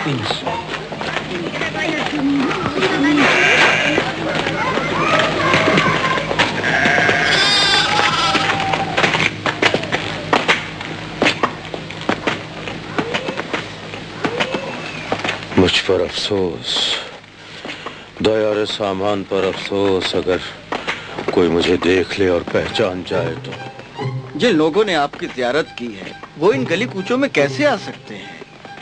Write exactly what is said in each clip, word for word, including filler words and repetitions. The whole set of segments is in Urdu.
مجھ پر افسوس، دیار سامان پر افسوس، اگر کوئی مجھے دیکھ لے اور پہچان جائے تو۔ جن لوگوں نے آپ کی زیارت کی ہے وہ ان گلی کوچوں میں کیسے آ سکتے ہیں؟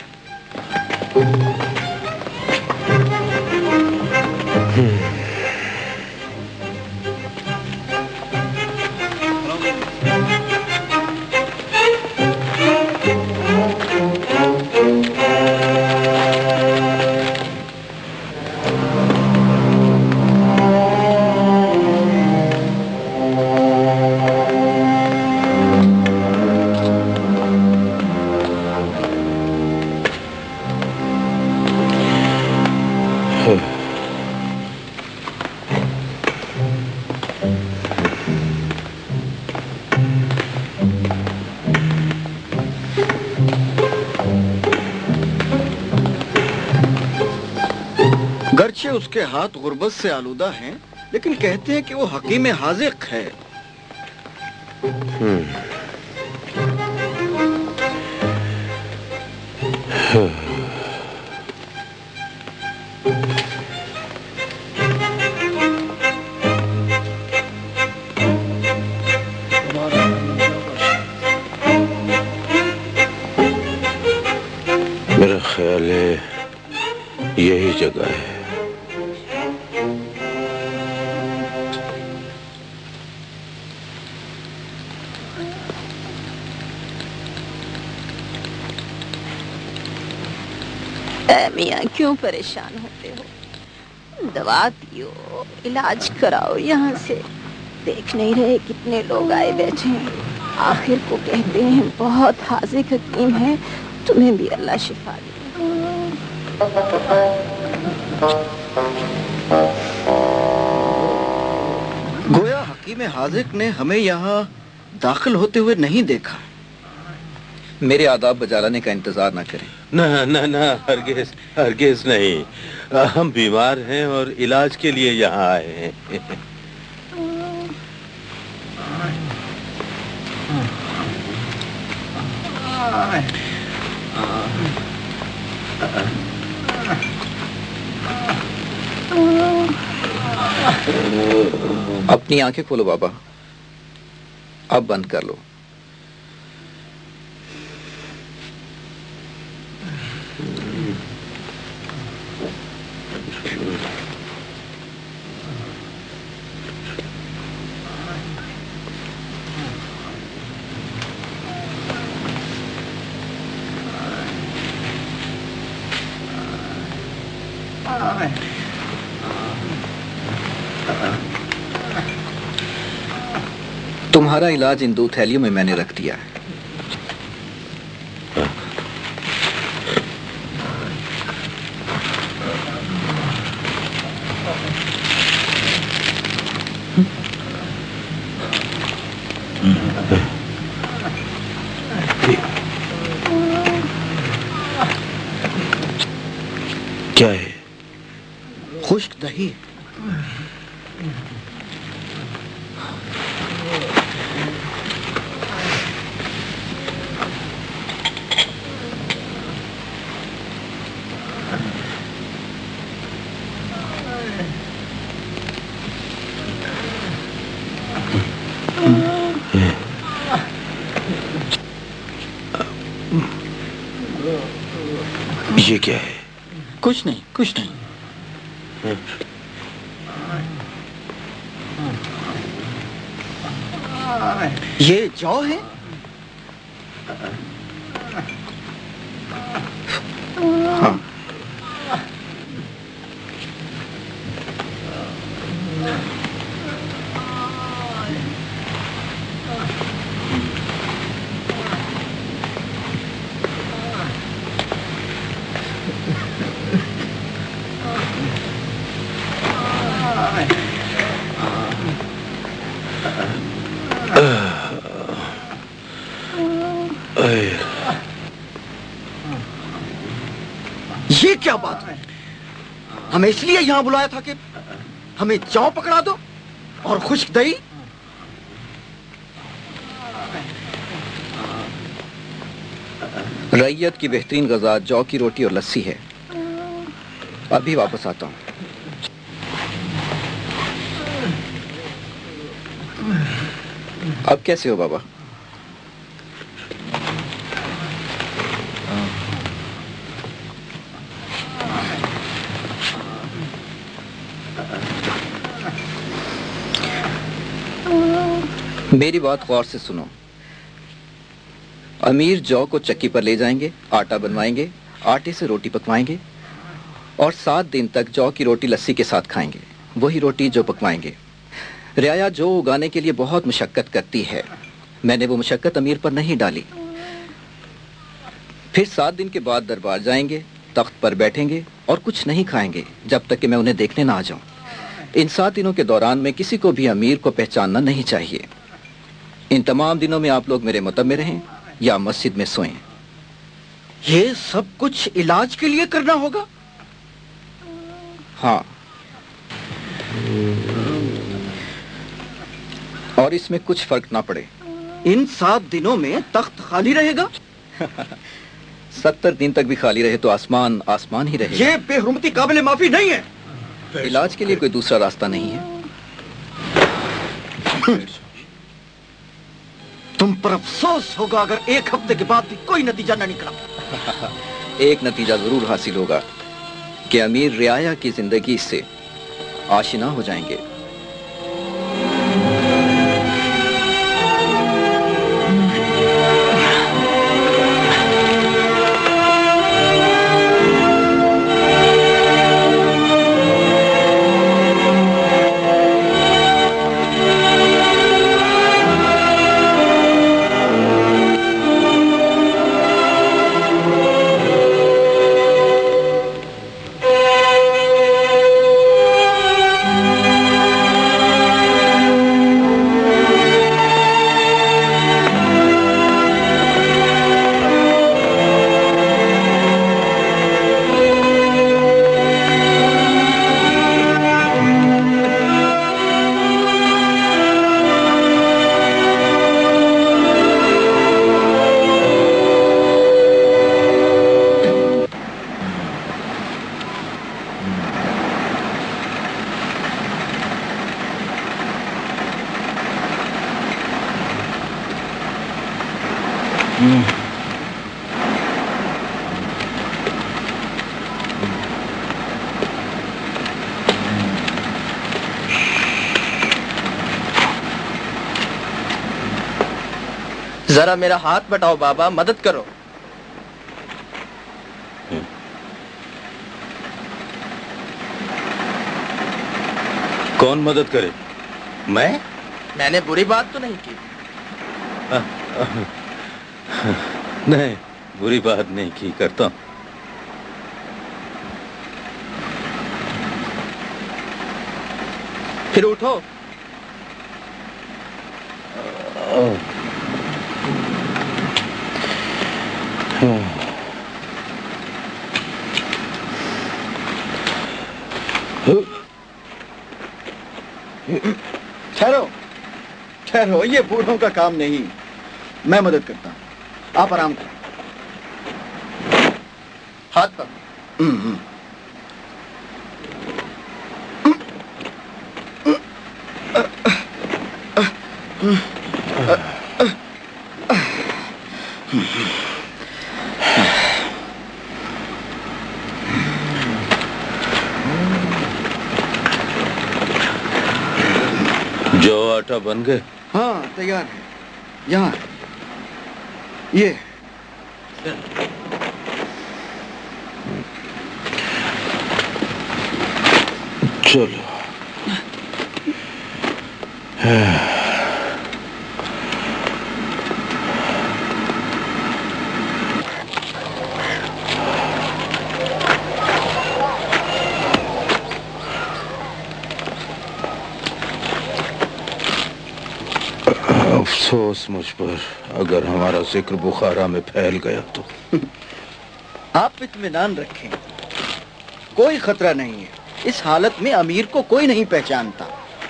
گرچہ اس کے ہاتھ غربت سے آلودہ ہیں لیکن کہتے ہیں کہ وہ حکیم حاذق ہے۔ میرا خیال ہے یہی جگہ ہے۔ اے میاں کیوں پریشان ہوتے ہو؟ دوا پیو، علاج کراؤ، یہاں سے دیکھ نہیں رہے کتنے لوگ آئے بیٹھے ہیں۔ آخر کو کہتے ہیں بہت حاذق حکیم ہے، تمہیں بھی اللہ شفا دے۔ گویا حکیم حاذق نے ہمیں یہاں داخل ہوتے ہوئے نہیں دیکھا۔ میرے آداب بجا لانے کا انتظار نہ کریں۔ نہ نہ نہ ہرگز ہرگز نہیں، ہم بیمار ہیں اور علاج کے لیے یہاں آئے ہیں۔ اپنی آنکھیں کھولو بابا، اب بند کر لو۔ تمہارا علاج ان دو تھیلیوں میں میں نے رکھ دیا ہے۔ کیا ہے؟ خشک دہی۔ یہ کیا ہے؟ کچھ نہیں کچھ نہیں۔ یہ جو ہے؟ ہاں۔ یہ کیا بات ہے؟ ہمیں اس لیے یہاں بلایا تھا کہ ہمیں جاؤ پکڑا دو اور خشک دہی؟ ریت کی بہترین غذا جو کی روٹی اور لسی ہے. ابھی واپس آتا ہوں. اب کیسے ہو بابا؟ میری بات غور سے سنو. امیر جو کو چکی پر لے جائیں گے, آٹا بنوائیں گے, آٹے سے روٹی پکوائیں گے اور سات دن تک جو کی روٹی لسی کے ساتھ کھائیں گے. وہی روٹی جو پکوائیں گے. رعایا جو اگانے کے لیے بہت مشقت کرتی ہے, میں نے وہ مشقت امیر پر نہیں ڈالی. پھر سات دن کے بعد دربار جائیں گے, تخت پر بیٹھیں گے اور کچھ نہیں کھائیں گے جب تک کہ میں انہیں دیکھنے نہ آ جاؤں. ان سات دنوں کے دوران میں کسی کو بھی امیر کو پہچاننا نہیں چاہیے. ان تمام دنوں میں آپ لوگ میرے متب میں رہیں یا مسجد میں سوئیں. یہ سب کچھ علاج کے لیے کرنا ہوگا؟ ہاں. اور اس میں کچھ فرق نہ پڑے. ان سات دنوں میں تخت خالی رہے گا؟ ستر دن تک بھی خالی رہے تو آسمان آسمان ہی رہے گا. یہ بے حرمتی قابل معافی نہیں ہے. علاج کے لیے کوئی دوسرا راستہ نہیں ہے. تم پر افسوس ہوگا اگر ایک ہفتے کے بعد بھی کوئی نتیجہ نہ نکلا. ایک نتیجہ ضرور حاصل ہوگا کہ امیر رعایا کی زندگی سے آشنا ہو جائیں گے. ذرا میرا ہاتھ بٹاؤ بابا, مدد کرو. کون مدد کرے؟ میں میں نے بری بات تو نہیں کی. نہیں, بری بات نہیں کی. کرتا ہوں. پھر اٹھو. ٹھہرو ٹھہرو, یہ بوڑھوں کا کام نہیں. میں مدد کرتا ہوں, آپ آرام کریں. ہاتھ پر. جو آٹا بن گئے؟ ہاں تیار ہے. یہاں یہ چلو. افسوس مجھ پر اگر ہمارا ذکر بخارا میں پھیل گیا تو. آپ اطمینان رکھیں, کوئی خطرہ نہیں ہے. اس حالت میں امیر کو کوئی نہیں پہچانتا.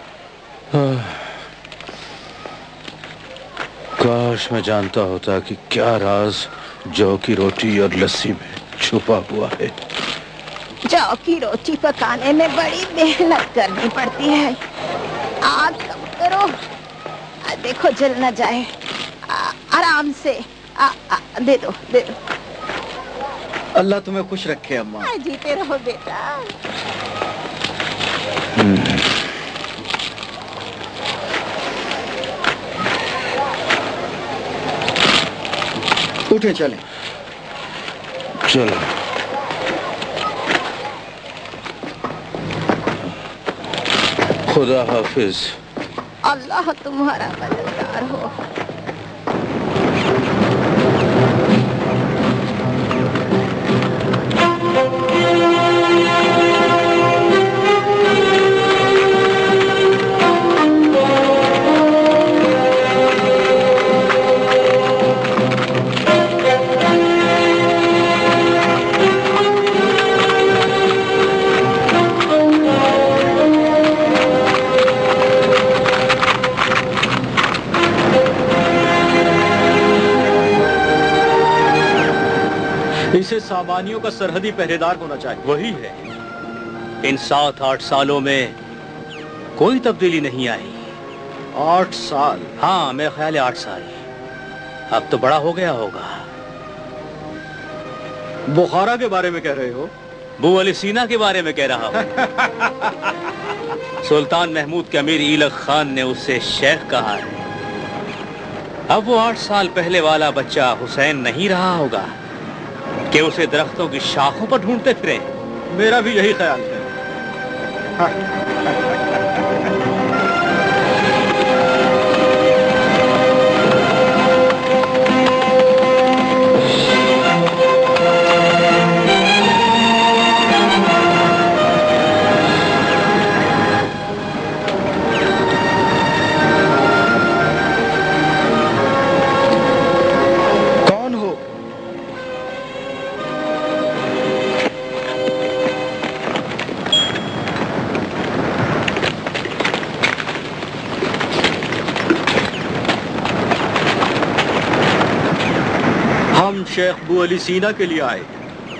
کاش میں جانتا ہوتا کہ کیا راز جو کی روٹی اور لسی میں چھپا ہوا ہے. جو کی روٹی پکانے میں بڑی محنت کرنی پڑتی ہے. آگ کم کرو, دیکھو جل نہ جائے. آرام سے آ, آ, دے دو دے دو. اللہ تمہیں خوش رکھے اماں. جیتے رہو بیٹا. اٹھیں چلیں. چلو. خدا حافظ. اللہ تمہارا مددگار ہو. اسے سامانیوں کا سرحدی پہرے دار ہونا چاہیے. وہی ہے. ان سات آٹھ سالوں میں کوئی تبدیلی نہیں آئی. آٹھ سال؟ ہاں میرا خیال ہے آٹھ سال. اب تو بڑا ہو گیا ہوگا. بخارا کے بارے میں کہہ رہے ہو؟ بو علی سینا کے بارے میں کہہ رہا ہوں. سلطان محمود کے امیر ایلخ خان نے اسے شیخ کہا ہے. اب وہ آٹھ سال پہلے والا بچہ حسین نہیں رہا ہوگا کہ اسے درختوں کی شاخوں پر ڈھونڈتے پھریں. میرا بھی یہی خیال ہے. شیخ بو علی سینا کے لیے آئے.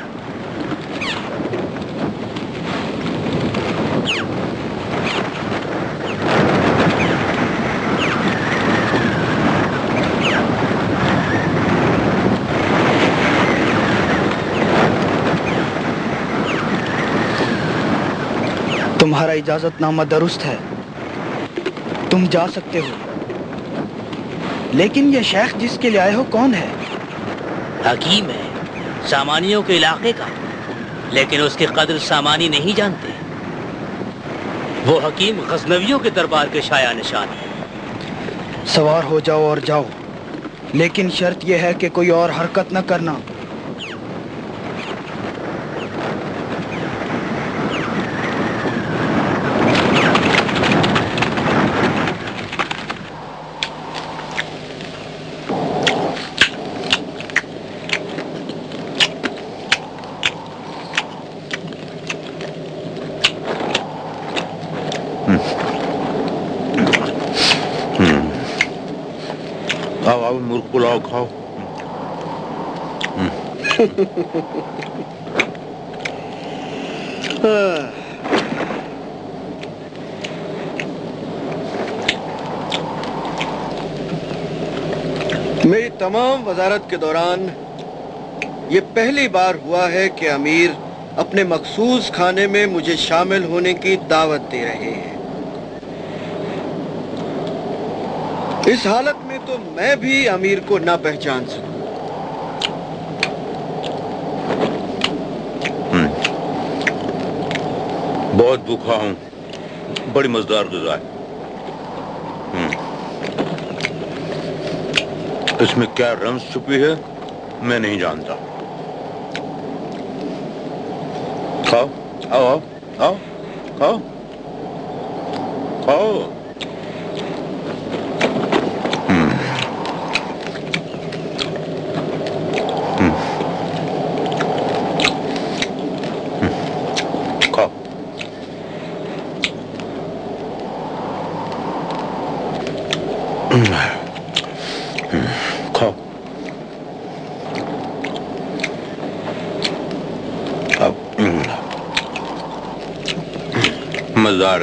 تمہارا اجازت نامہ درست ہے, تم جا سکتے ہو. لیکن یہ شیخ جس کے لیے آئے ہو کون ہے؟ حکیم ہے, سامانیوں کے علاقے کا, لیکن اس کی قدر سامانی نہیں جانتے. وہ حکیم غزنویوں کے دربار کے شایع نشان ہے. سوار ہو جاؤ اور جاؤ, لیکن شرط یہ ہے کہ کوئی اور حرکت نہ کرنا. آؤ آؤ مرغ پلاؤ کھاؤ. میری تمام وزارت کے دوران یہ پہلی بار ہوا ہے کہ امیر اپنے مخصوص کھانے میں مجھے شامل ہونے کی دعوت دے رہے ہیں. اس حالت میں تو میں بھی امیر کو نہ پہچان سکوں. بہت بھوکا ہوں, بڑی مزیدار غذا ہے. اس میں کیا رمز چھپی ہے میں نہیں جانتا. کھاؤ آؤ آؤ آؤ کھاؤ کھاؤ. کھاؤ. مزار.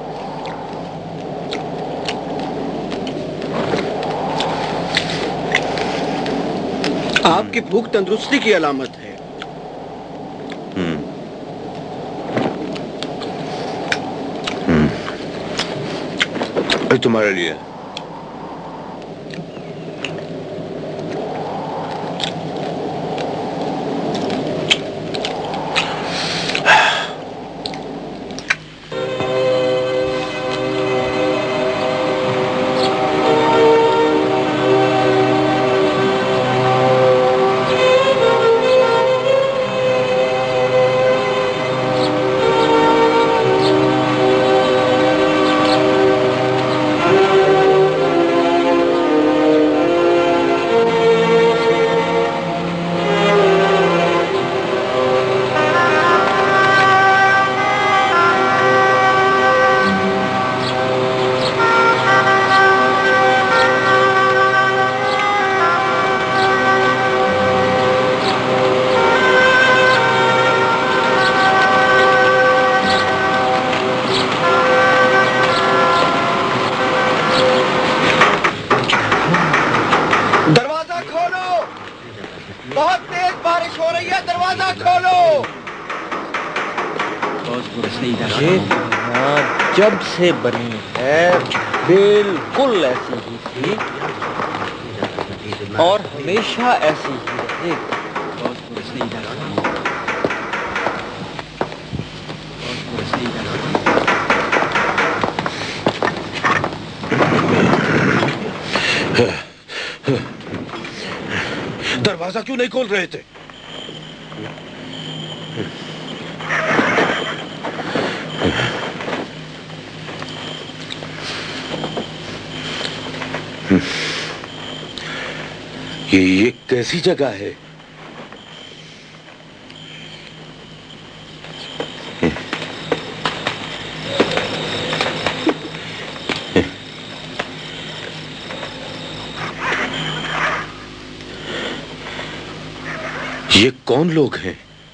آپ کی بھوک تندرستی کی علامت ہے. تمہارے لیے جب سے بنی ہے بالکل ایسی ہی تھی اور ہمیشہ ایسی ہی رہے. دروازہ کیوں نہیں کھول رہے تھے؟ یہ یہ کیسی جگہ ہے؟ یہ کون لوگ ہیں؟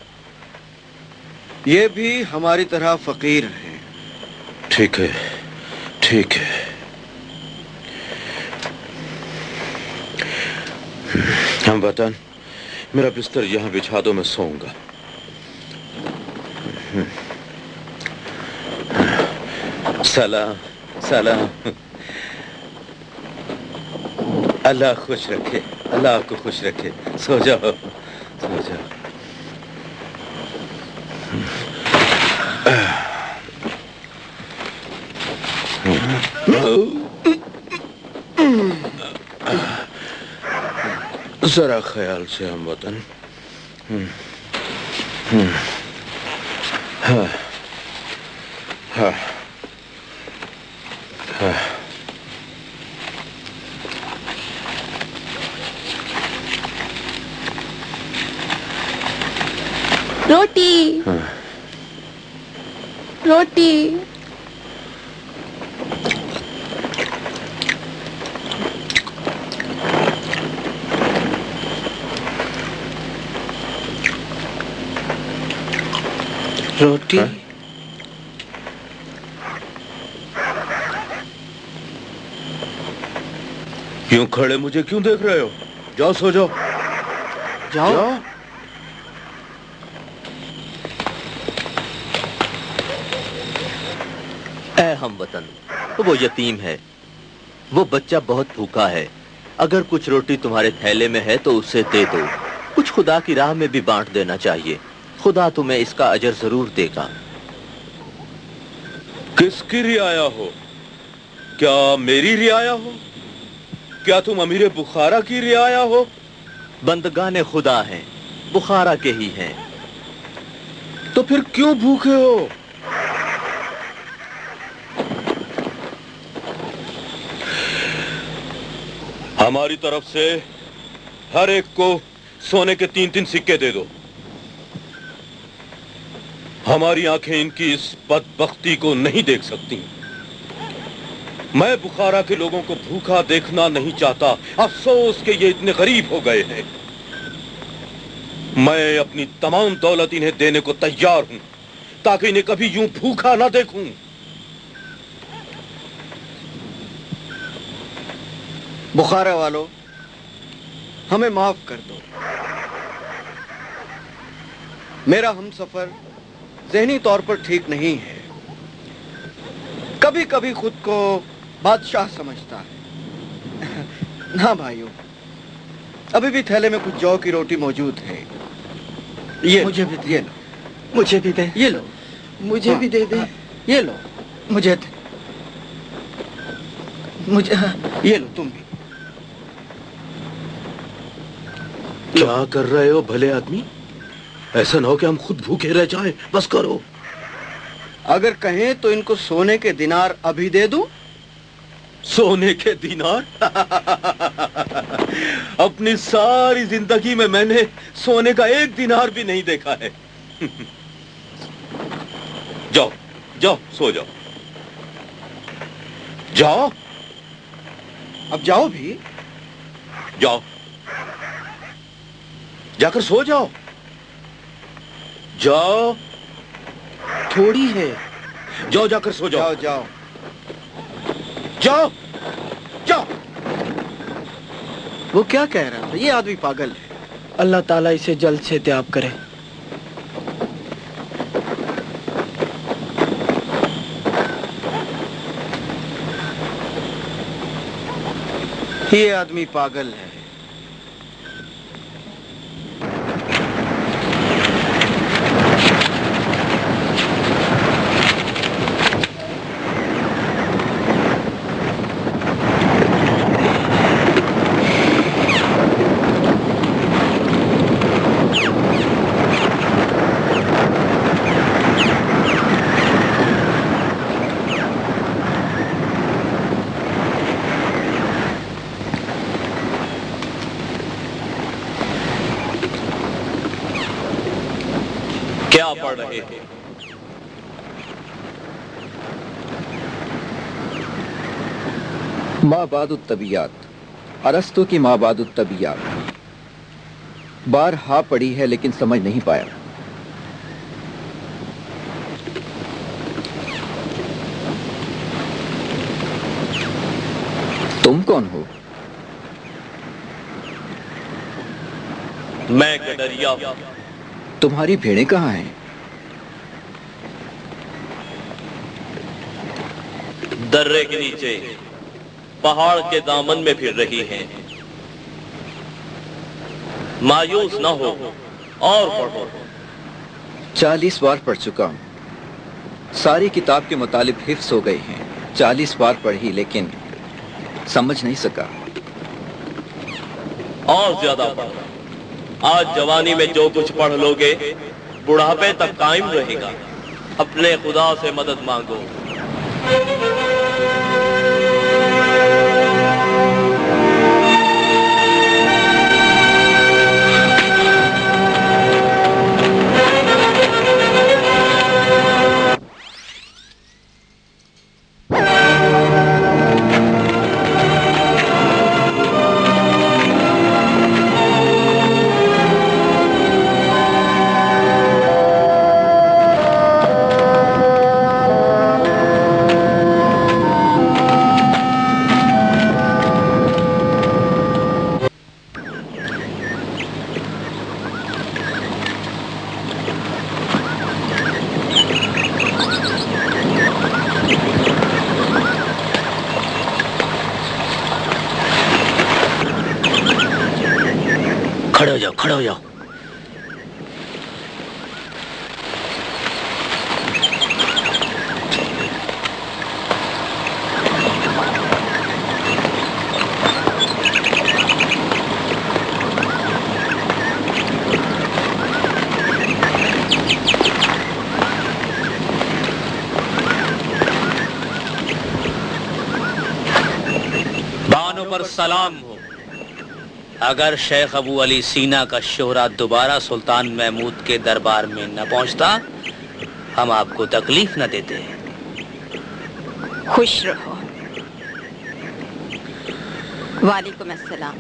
یہ بھی ہماری طرح فقیر ہیں. ٹھیک ہے ٹھیک ہے. ہم وطن میرا بستر یہاں بچھا دو، میں سوؤں گا. سلام سلام. اللہ خوش رکھے، اللہ آپ کو خوش رکھے. سو جاؤ سو جاؤ. ذرا خیال سے ہم وطن. ہاں ہاں ہاں. روٹی روٹی. روٹی یوں کھڑے مجھے کیوں دیکھ رہے ہو؟ جاؤ سو جاؤ. جاؤ. جاؤ. اے ہم وطن، وہ یتیم ہے، وہ بچہ بہت بھوکا ہے. اگر کچھ روٹی تمہارے تھیلے میں ہے تو اسے دے دو. کچھ خدا کی راہ میں بھی بانٹ دینا چاہیے. خدا تمہیں اس کا اجر ضرور دے گا. کس کی رعایا ہو؟ کیا میری رعایا ہو؟ کیا تم امیر بخارا کی رعایا ہو؟ بندگان خدا ہیں، بخارا کے ہی ہیں. تو پھر کیوں بھوکے ہو؟ ہماری طرف سے ہر ایک کو سونے کے تین تین سکے دے دو. ہماری آنکھیں ان کی اس بدبختی کو نہیں دیکھ سکتی. میں بخارا کے لوگوں کو بھوکا دیکھنا نہیں چاہتا. افسوس کہ یہ اتنے غریب ہو گئے ہیں. میں اپنی تمام دولت انہیں دینے کو تیار ہوں تاکہ انہیں کبھی یوں بھوکا نہ دیکھوں. بخارا والو، ہمیں معاف کر دو. میرا ہم سفر ذہنی طور پر ٹھیک نہیں ہے. کبھی کبھی خود کو بادشاہ سمجھتا ہے. نہ بھائیو، ابھی بھی تھیلے میں کچھ جو کی روٹی موجود ہے. یہ مجھے بھی یہ لو. مجھے بھی دے. یہ لو. مجھے بھی دے دے. یہ لو. مجھے دے. مجھے یہ لو تم بھی. کیا کر رہے ہو بھلے آدمی؟ ایسا نہ ہو کہ ہم خود بھوکے رہ جائیں. بس کرو. اگر کہیں تو ان کو سونے کے دینار ابھی دے دوں. سونے کے دینار؟ اپنی ساری زندگی میں میں نے سونے کا ایک دینار بھی نہیں دیکھا ہے. جاؤ جاؤ سو جاؤ. جاؤ. اب جاؤ بھی. جاؤ جا کر سو جاؤ. جاؤ. تھوڑی ہے. جاؤ جا کر سو جاؤ. جاؤ جاؤ جاؤ جاؤ. وہ کیا کہہ رہا تھا؟ یہ آدمی پاگل ہے. اللہ تعالیٰ اسے جلد سے تیاب کرے. یہ آدمی پاگل ہے. کیا پڑھ رہے ہیں؟ مابعد الطبیعات، ارسطو کی مابعد الطبیعات. بارہا پڑھی ہے لیکن سمجھ نہیں پایا. تم کون ہو؟ میں گڈریا. تمہاری بھیڑیں کہاں ہیں؟ درے کے نیچے پہاڑ کے دامن میں پھر رہی ہیں. مایوس نہ ہو اور پڑھو. چالیس بار پڑھ چکا ہوں. ساری کتاب کے مطالب حفظ ہو گئے ہیں. چالیس بار پڑھی لیکن سمجھ نہیں سکا. اور زیادہ پڑھو. آج جوانی میں جو کچھ پڑھ لو گے بڑھاپے تک قائم رہے گا. اپنے خدا سے مدد مانگو. کھڑے ہو جاؤ کھڑے ہو جاؤ. بانو پر سلام ہو. اگر شیخ ابو علی سینا کا شہرہ دوبارہ سلطان محمود کے دربار میں نہ پہنچتا ہم آپ کو تکلیف نہ دیتے. خوش رہو. वालेकुम अस्सलाम।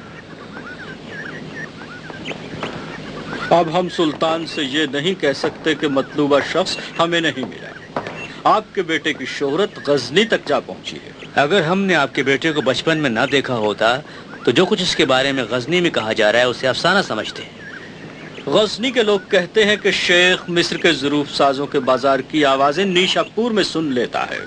अब हम सुल्तान से ये नहीं कह सकते कि मतलूबा शख्स हमें नहीं मिला। आपके बेटे की शोहरत गजनी तक जा पहुंची है। अगर हमने आपके बेटे को बचपन में ना देखा होता तो जो कुछ इसके बारे में गजनी में कहा जा रहा है उसे अफसाना समझते हैं। गजनी के लोग कहते हैं कि शेख मिस्र के ज़रूफ साजों के बाजार की आवाजें नीशापुर में सुन लेता है।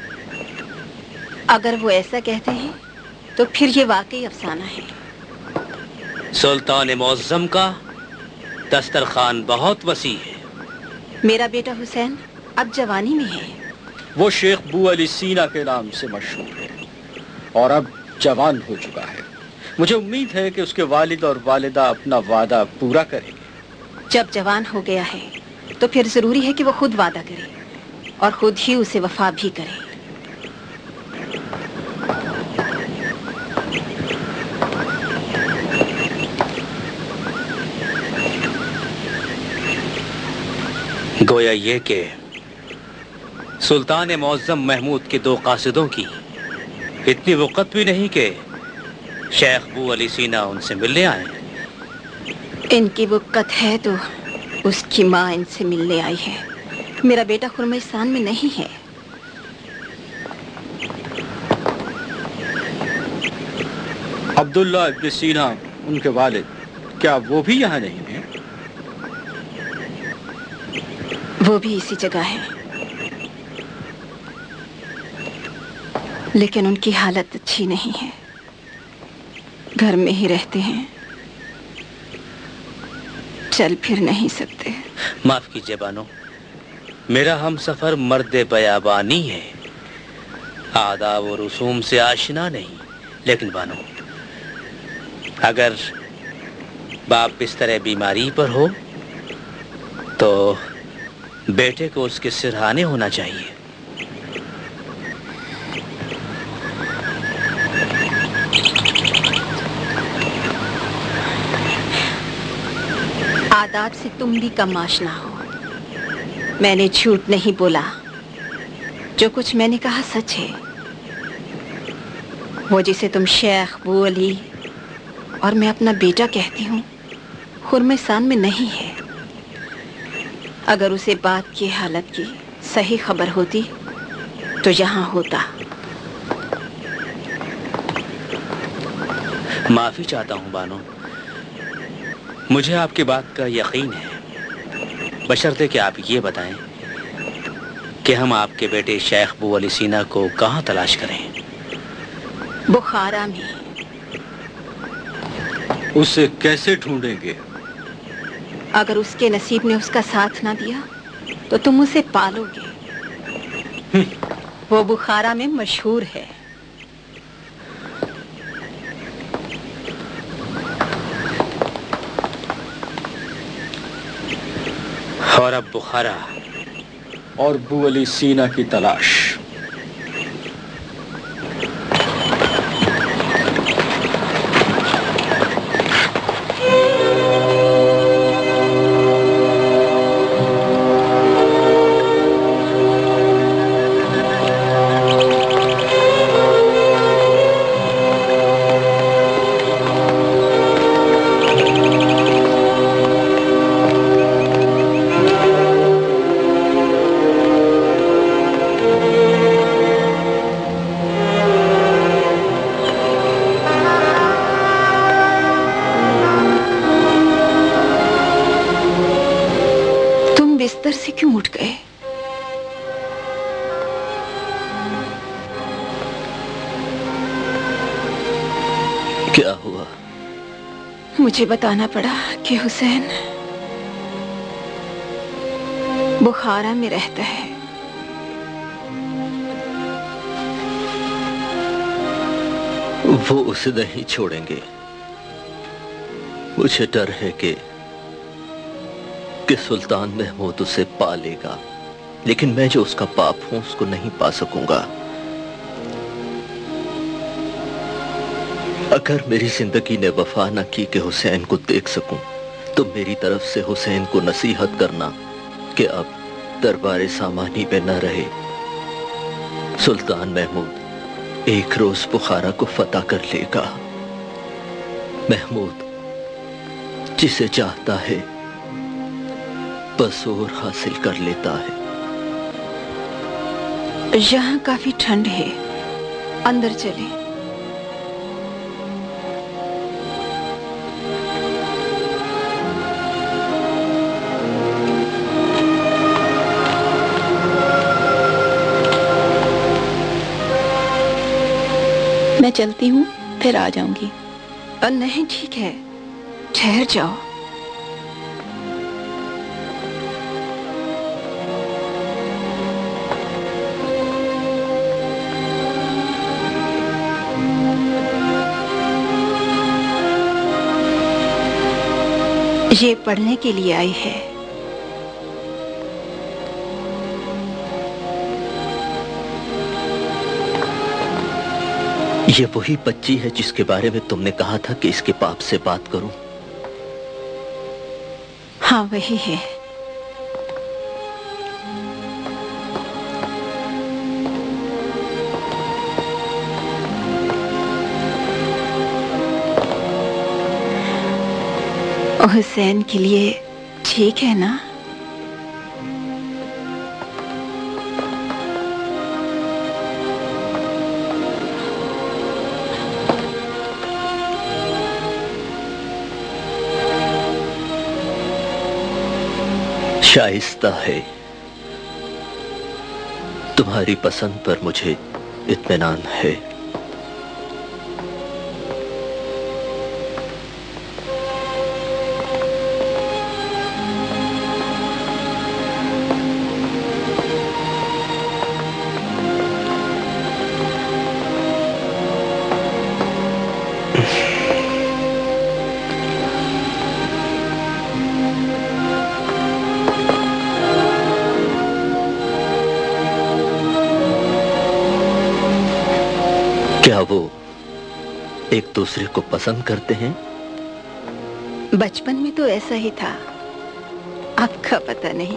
अगर वो ऐसा कहते हैं तो फिर ये वाकई अफसाना है। सुल्तान मुअज़्ज़म का दस्तरखान बहुत वसी है। मेरा बेटा हुसैन अब जवानी में है। वो शेख बू अली सीना के नाम से मशहूर है और अब जवान हो चुका है। मुझे उम्मीद है कि उसके वालिद और वालिदा अपना वादा पूरा करेंगे। जब जवान हो गया है तो फिर जरूरी है कि वो खुद वादा करे और खुद ही उसे वफा भी करे। गोया ये कि सुल्तान मुअज़्ज़म महमूद के दो कासिदों की इतनी वक़्त भी नहीं कि शेख बू अली सीना उनसे मिलने आए। इनकी वक़्त है तो उसकी माँ इनसे मिलने आई है। मेरा बेटा खुरमस्तान में नहीं है। अब्दुल्ला इब्न सीना उनके वालिद, क्या वो भी यहाँ नहीं है? वो भी इसी जगह है, लेकिन उनकी हालत अच्छी नहीं है। घर में ही रहते हैं, चल फिर नहीं सकते। माफ कीजिए बानो, मेरा हम सफर मर्द बयाबानी है, आदाब और रसूम से आशना नहीं। लेकिन बानो, अगर बाप बिस्तर बीमारी पर हो तो बेटे को उसके सिरहाने होना चाहिए। आदाब से तुम भी कम आशना हो। मैंने झूठ नहीं बोला, जो कुछ मैंने कहा सच है। वो जिसे तुम शेख बू अली और मैं अपना बेटा कहती हूँ खुरमस्तान में नहीं है। अगर उसे बात की हालत की सही खबर होती तो यहाँ होता। माफी चाहता हूँ बानो, मुझे आपकी बात का यकीन है, बशर्ते कि आप ये बताएं कि हम आपके बेटे शेख बू अली सीना को कहाँ तलाश करें। बुखारा में। उसे कैसे ढूंढेंगे? अगर उसके नसीब ने उसका साथ ना दिया तो तुम उसे पालोगे। वो बुखारा में मशहूर है। और अब बुखारा और बू अली सीना की तलाश। बिस्तर से क्यों उठ गए? क्या हुआ? मुझे बताना पड़ा कि हुसैन बुखारा में रहता है। वो उसे नहीं छोड़ेंगे। मुझे डर है कि कि सुल्तान महमूद उसे पा लेगा, लेकिन मैं जो उसका बाप हूं उसको नहीं पा सकूंगा। अगर मेरी जिंदगी ने वफा न की कि हुसैन को देख सकूं, तो मेरी तरफ से हुसैन को नसीहत करना कि अब दरबार सामानी में न रहे। सुल्तान महमूद ایک روز بخارا کو فتح کر لے گا۔ محمود جسے چاہتا ہے بس اور حاصل کر لیتا ہے۔ یہاں کافی ٹھنڈ ہے، اندر چلیں۔ میں چلتی ہوں، پھر آ جاؤں گی۔ نہیں ٹھیک ہے، ٹھہر جاؤ۔ یہ پڑھنے کے لیے آئی ہے۔ یہ وہی بچی ہے جس کے بارے میں تم نے کہا تھا کہ اس کے باپ سے بات کروں؟ ہاں وہی ہے۔ حسین کے لیے ٹھیک ہے نا؟ شائستہ ہے۔ تمہاری پسند پر مجھے اطمینان ہے۔ کیا وہ ایک دوسرے کو پسند کرتے ہیں؟ بچپن میں تو ایسا ہی تھا، اب کا پتہ نہیں۔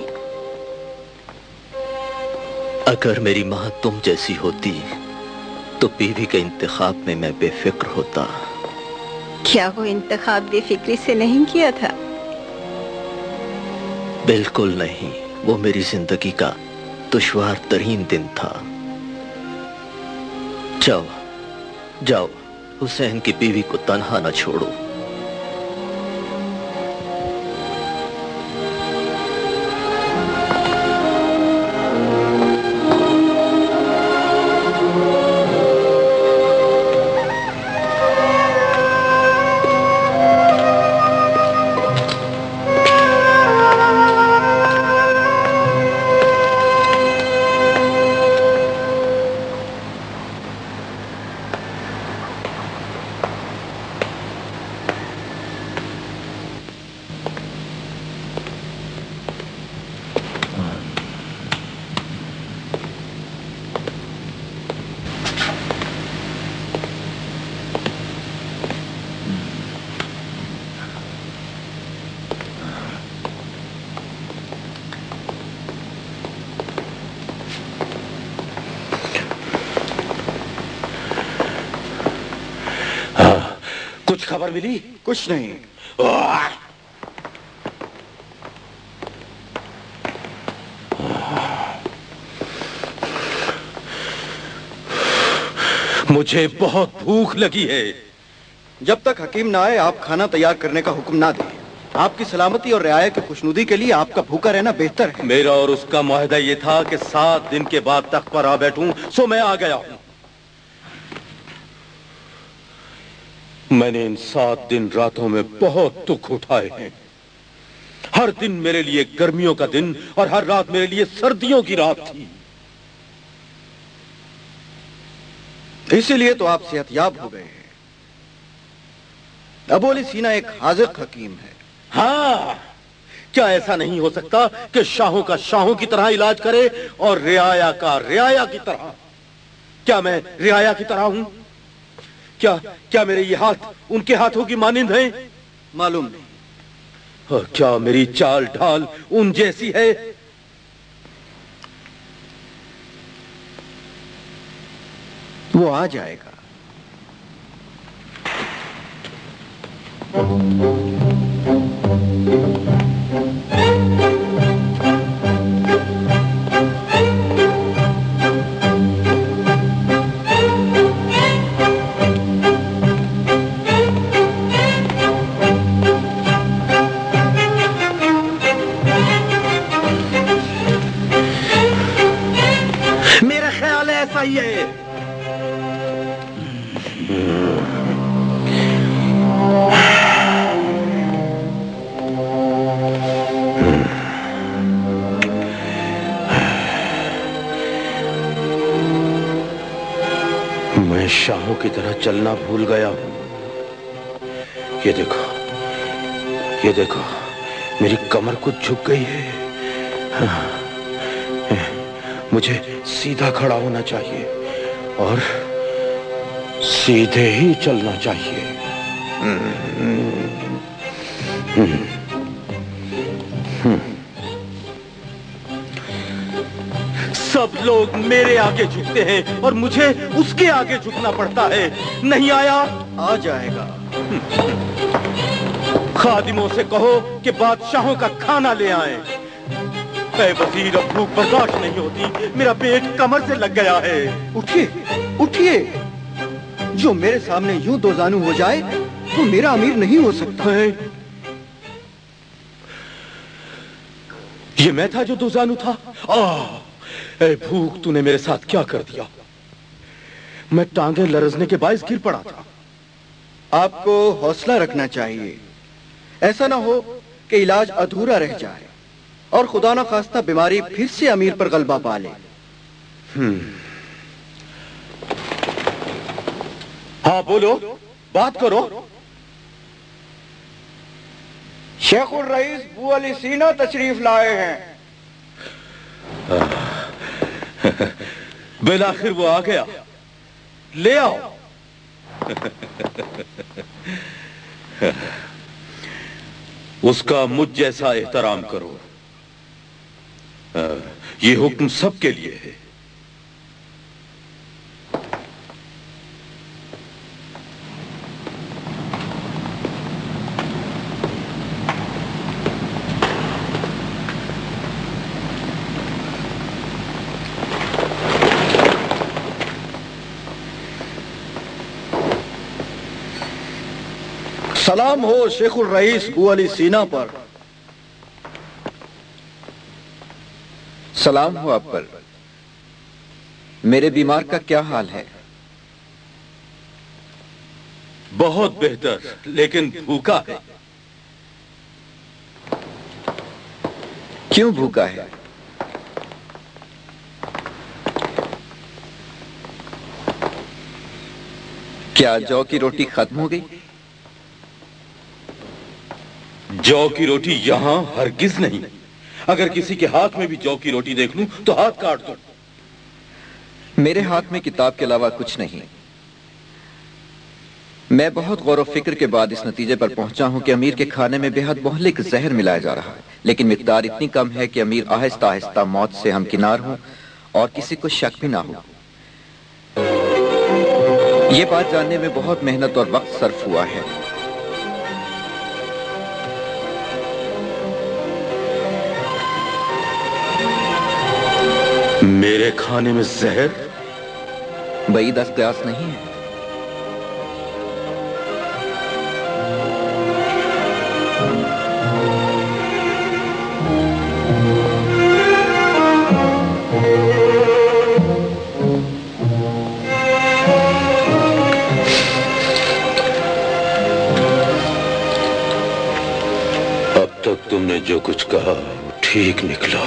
اگر میری ماں تم جیسی ہوتی تو بیوی کے انتخاب میں میں بے فکر ہوتا۔ کیا وہ انتخاب بے فکری سے نہیں کیا تھا؟ بالکل نہیں، وہ میری زندگی کا دشوار ترین دن تھا۔ جاؤ جاؤ، حسین کی بیوی کو تنہا نہ چھوڑو۔ کچھ خبر ملی؟ کچھ نہیں۔ مجھے بہت بھوک لگی ہے۔ جب تک حکیم نہ آئے آپ کھانا تیار کرنے کا حکم نہ دیں۔ آپ کی سلامتی اور رعایا کی خوشنودی کے لیے آپ کا بھوکا رہنا بہتر ہے۔ میرا اور اس کا معاہدہ یہ تھا کہ سات دن کے بعد تخت پر آ بیٹھوں، سو میں آ گیا ہوں۔ میں نے ان سات دن راتوں میں بہت دکھ اٹھائے ہیں۔ ہر دن میرے لیے گرمیوں کا دن اور ہر رات میرے لیے سردیوں کی رات تھی۔ اسی لیے تو آپ صحت یاب ہو گئے ہیں۔ ابو علی سینا ایک حاذق حکیم ہے۔ ہاں، کیا ایسا نہیں ہو سکتا کہ شاہوں کا شاہوں کی طرح علاج کرے اور رعایا کا رعایا کی طرح؟ کیا میں رعایا کی طرح ہوں؟ کیا کیا میرے یہ ہاتھ ان کے ہاتھوں کی مانند ہیں؟ معلوم نہیں۔ اور کیا میری چال ڈھال ان جیسی ہے؟ وہ آ جائے گا. میرا خیال ایسا ہی ہے. میں شاہوں کی طرح چلنا بھول گیا ہوں. یہ دیکھو یہ دیکھو میری کمر کچھ جھک گئی ہے. مجھے سیدھا کھڑا ہونا چاہیے اور سیدھے ہی چلنا چاہیے. سب لوگ میرے آگے جھکتے ہیں اور مجھے اس کے آگے جھکنا پڑتا ہے. نہیں آیا؟ آ جائے گا. خادموں سے کہو کہ بادشاہوں کا کھانا لے آئیں. اے وزیر، اب بھوک برداشت نہیں ہوتی. میرا پیٹ کمر سے لگ گیا ہے. اٹھیے اٹھیے. جو میرے سامنے یوں دو زانو ہو جائے وہ میرا امیر نہیں ہو سکتا. یہ میں تھا جو دو زانو تھا؟ آہ اے بھوک، تو نے میرے ساتھ کیا کر دیا. میں ٹانگیں لرزنے کے باعث گر پڑا تھا. آپ کو حوصلہ رکھنا چاہیے. ایسا نہ ہو کہ علاج ادھورا رہ جائے اور خدا نہ خواستہ بیماری پھر سے امیر پر غلبہ پا لے. ہاں بولو، بات کرو. شیخ الرئیس بو علی سینا تشریف لائے ہیں. بالآخر وہ آ گیا. لے آؤ. اس کا مجھ جیسا احترام کرو. یہ حکم سب کے لیے ہے. سلام ہو شیخ الرئیس بو علی سینا پر. سلام ہو آپ پر. میرے بیمار کا کیا حال ہے؟ بہت بہتر، لیکن بھوکا ہے. کیوں بھوکا ہے؟ کیا جو کی روٹی ختم ہو گئی؟ جو کی روٹی یہاں ہرگز نہیں. اگر کسی کے ہاتھ میں بھی جو کی روٹی دیکھ لوں تو ہاتھ کاٹ دوں. میرے ہاتھ میں کتاب کے علاوہ کچھ نہیں. میں بہت غور و فکر کے بعد اس نتیجے پر پہنچا ہوں کہ امیر کے کھانے میں بے حد مہلک زہر ملایا جا رہا ہے، لیکن مقدار اتنی کم ہے کہ امیر آہستہ آہستہ موت سے ہمکنار ہوں اور کسی کو شک بھی نہ ہو. یہ بات جاننے میں بہت محنت اور وقت صرف ہوا ہے. میرے کھانے میں زہر؟ بعید از قیاس نہیں ہے. اب تک تم نے جو کچھ کہا وہ ٹھیک نکلا.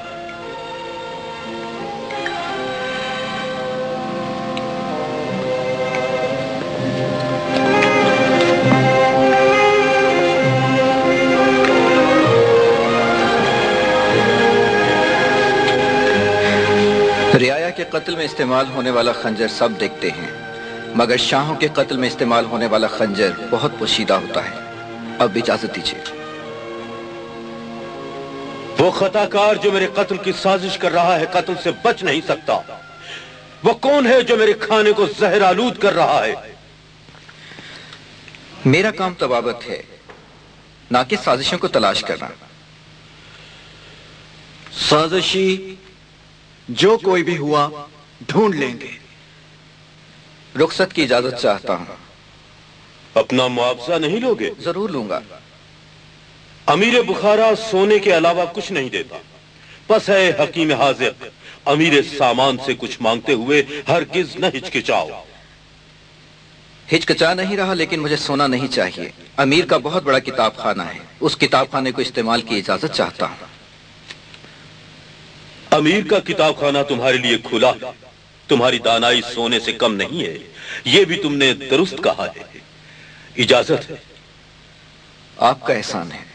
رعایا کے قتل میں استعمال ہونے والا خنجر سب دیکھتے ہیں، مگر شاہوں کے قتل میں استعمال ہونے والا خنجر بہت پوشیدہ ہوتا ہے. اب اجازت دیجیے. وہ خطا کار جو میرے قتل کی سازش کر رہا ہے قتل سے بچ نہیں سکتا. वो कौन है जो मेरे खाने को जहर आलूद कर रहा है? मेरा काम तबाबत है, ना कि साजिशों को तलाश करना। साजिशी जो कोई भी हुआ ढूंढ लेंगे। रुखसत की इजाजत चाहता हूं। अपना मुआवजा नहीं लोगे? जरूर लूंगा। अमीर बुखारा सोने के अलावा कुछ नहीं देता। बस है हकीम हाजिर, अमीर सामान से कुछ मांगते हुए हरगिज न हिचकिचाओ। हिचकिचा नहीं रहा, लेकिन मुझे सोना नहीं चाहिए। अमीर का बहुत बड़ा किताब खाना है, उस किताब खाने को इस्तेमाल की इजाजत चाहता हूं। अमीर का किताब खाना तुम्हारे लिए खुला है। तुम्हारी दानाई सोने से कम नहीं है, यह भी तुमने दुरुस्त कहा है। इजाजत है। आपका एहसान है।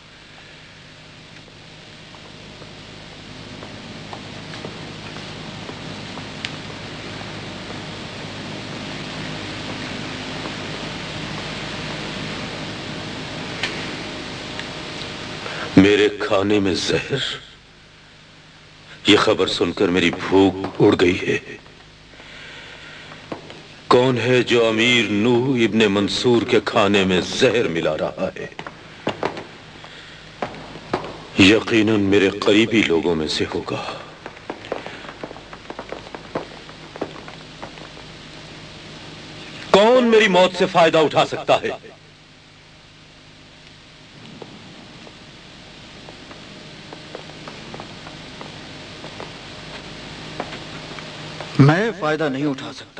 मेरे खाने में जहर, यह खबर सुनकर मेरी भूख उड़ गई है। कौन है जो अमीर नूह इब्ने मंसूर के खाने में जहर मिला रहा है? यकीनन मेरे करीबी लोगों में से होगा। कौन मेरी मौत से फायदा उठा सकता है? मैं फायदा नहीं उठा सकता।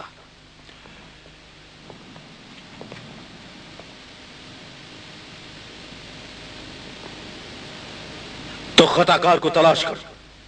तो खताकार को तलाश कर।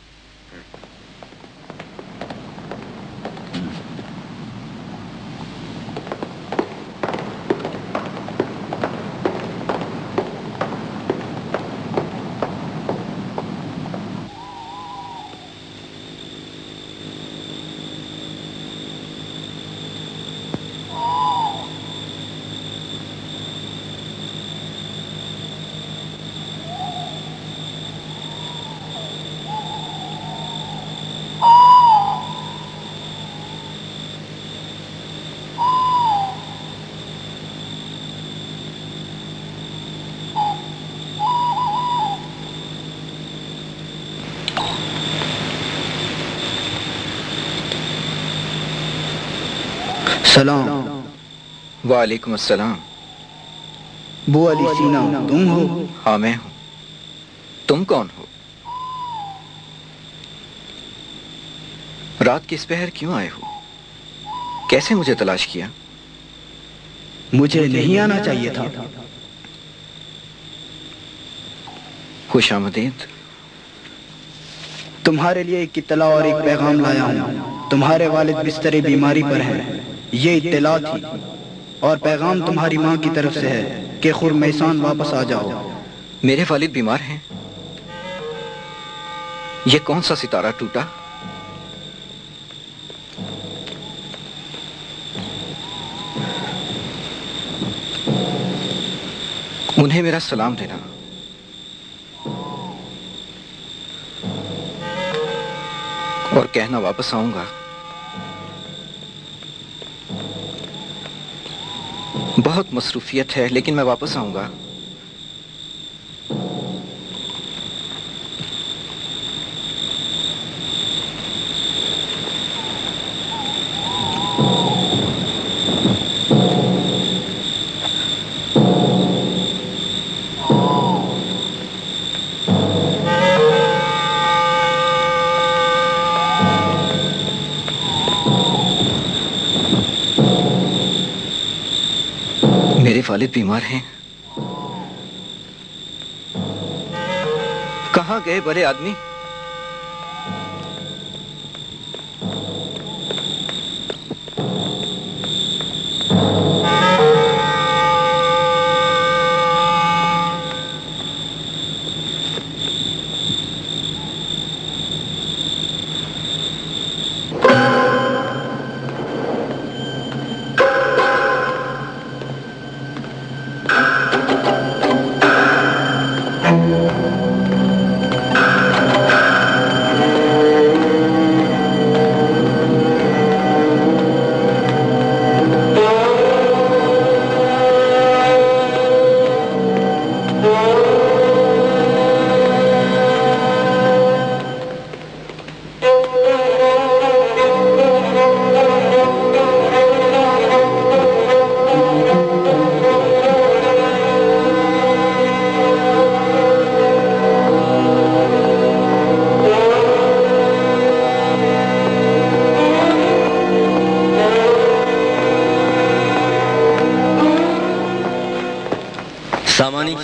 सलाम। वालेकुम अस्सलाम। बू अली सीना तुम हो? हाँ मैं हूं। तुम कौन हो? रात के इस पहर क्यों आए हो? कैसे मुझे तलाश किया? मुझे नहीं आना चाहिए था। खुश आमदीद। तुम्हारे लिए एक इत्तला और एक पैगाम लाया हूँ। तुम्हारे वालिद बिस्तरे बीमारी पर हैं। ये इत्तला थी और पैगाम तुम्हारी माँ की तरफ से है कि खुरमैसान वापस आ जाओ। मेरे वालिद बीमार हैं? ये कौन सा सितारा टूटा? उन्हें मेरा सलाम देना। और कहना वापस आऊंगा। बहुत मसरूफियत है, लेकिन मैं वापस आऊंगा। मेरे वालिद बीमार हैं। कहाँ गए भले आदमी?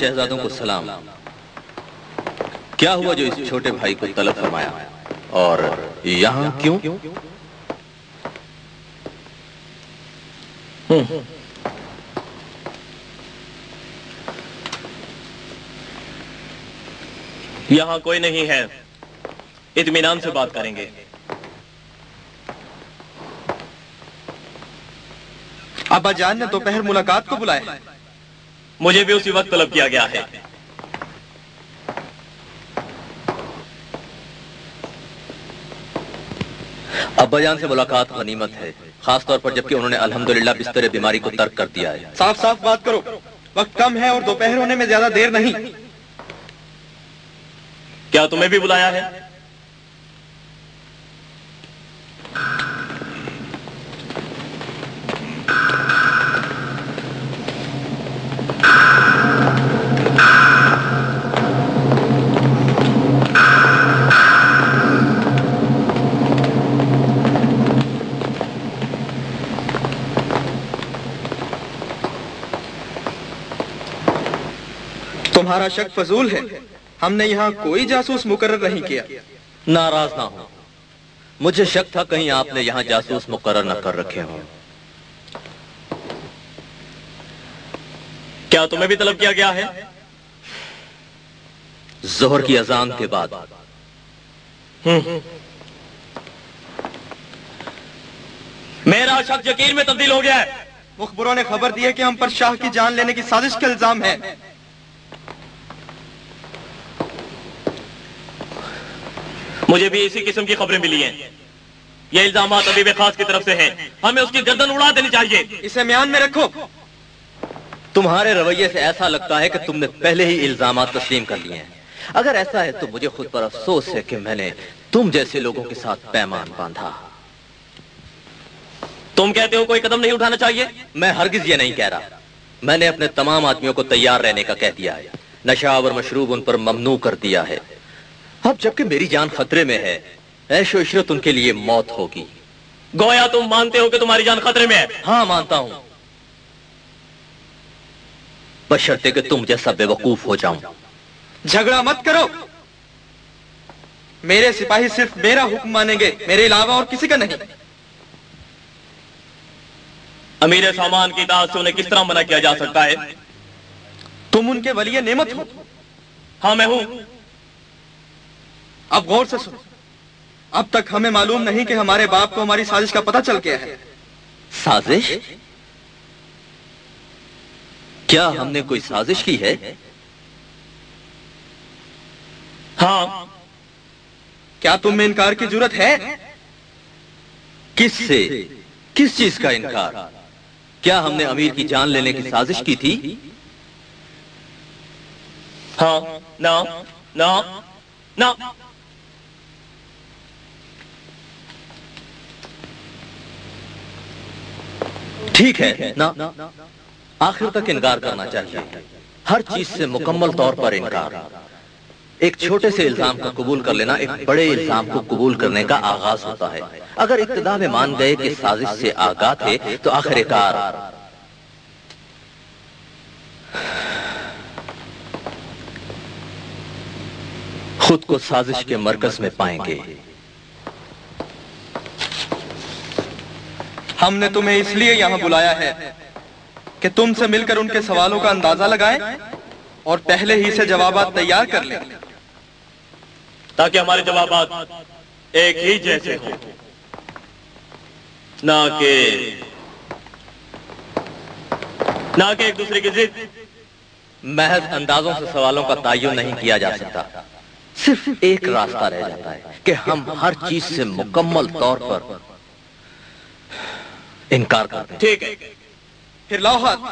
शहजादों को सलाम। क्या हुआ जो इस छोटे भाई को तलब फरमाया, और यहाँ क्यों? यहाँ कोई नहीं है, इत्मीनान से बात करेंगे। अब्बा जान ने दोपहर मुलाकात को बुलाया है। मुझे भी उसी वक्त तलब किया गया है। अब्बा जान से मुलाकात गनीमत है, खास तौर पर जबकि उन्होंने अल्हम्दुलिल्लाह बिस्तर बीमारी को तर्क कर दिया है। साफ साफ बात करो, वक्त कम है और दोपहर होने में ज्यादा देर नहीं। क्या तुम्हें भी बुलाया है? तुम्हारा शक फजूल है, हमने यहाँ कोई जासूस मुकर्रर नहीं किया। नाराज ना हो, मुझे शक था कहीं आपने यहाँ जासूस मुकर्रर न कर रखे हों। क्या तुम्हें भी तलब किया गया है? जोहर की अजान के बाद। मेरा शक यकीन में तब्दील हो गया है। मुखबरों ने खबर दी है कि हम पर शाह की जान लेने की साजिश का इल्जाम है। मुझे भी इसी किस्म की खबरें मिली हैं। ये इल्जामात अबीब खास की तरफ से हैं। हमें उसकी गर्दन उड़ा देनी चाहिए। इसे म्यान में रखो। तुम्हारे रवैये से ऐसा लगता है कि तुमने पहले ही इल्जामात तस्लीम कर लिए हैं। अगर ऐसा है तो मुझे खुद पर अफसोस है कि मैंने तुम जैसे लोगों के साथ पैमान बांधा। तुम कहते हो कोई कदम नहीं उठाना चाहिए? मैं हरगिज ये नहीं कह रहा। मैंने अपने तमाम आदमियों को तैयार रहने का कह दिया है। नशा और मशरूब उन पर ममनू कर दिया है। अब जबकि मेरी जान खतरे में है, ऐशो इशरत उनके लिए मौत होगी। गोया तुम मानते हो कि तुम्हारी जान खतरे में है? हाँ मानता हूं, बशर्ते कि तुम जैसा बेवकूफ हो जाऊं। झगड़ा मत करो। मेरे सिपाही सिर्फ मेरा हुक्म मानेंगे, मेरे अलावा और किसी का नहीं। अमीर सामान की इताअत से उन्हें किस तरह मना किया जा सकता है? तुम उनके वलीए नेमत हो। हाँ मैं हूं। अब गौर से सुनो, अब तक हमें मालूम नहीं कि हमारे बाप को हमारी साजिश का पता चल गया है। साजिश? क्या हमने कोई साजिश की है? हाँ। क्या तुम में इनकार की जरूरत है? किससे? किस चीज का इनकार? क्या हमने अमीर की जान लेने की साजिश की थी? हाँ। ना ना ना। ठीक है ना, आखिर तक इनकार करना चाहिए। हर चीज से मुकम्मल तौर पर इनकार। एक छोटे से इल्जाम को कबूल कर लेना एक बड़े इल्जाम को कबूल करने का आगाज होता है। अगर इब्तिदा में मान गए कि साजिश से आगाह थे तो आखिरकार खुद को साजिश के मरकज में पाएंगे। हमने तुम्हें इसलिए यहां बुलाया है कि तुमसे मिलकर उनके सवालों का अंदाजा लगाएं और पहले ही से जवाबात तैयार कर लें, ताकि हमारे जवाबात एक ही जैसे हों, ना कि ना कि एक दूसरे की जिद। महज अंदाजों से सवालों का तायुन नहीं किया जा सकता। सिर्फ एक रास्ता रह जाता है कि हम हर चीज से मुकम्मल तौर पर इनकार करते हैं। ठीक है, फिर लाओ हाथ।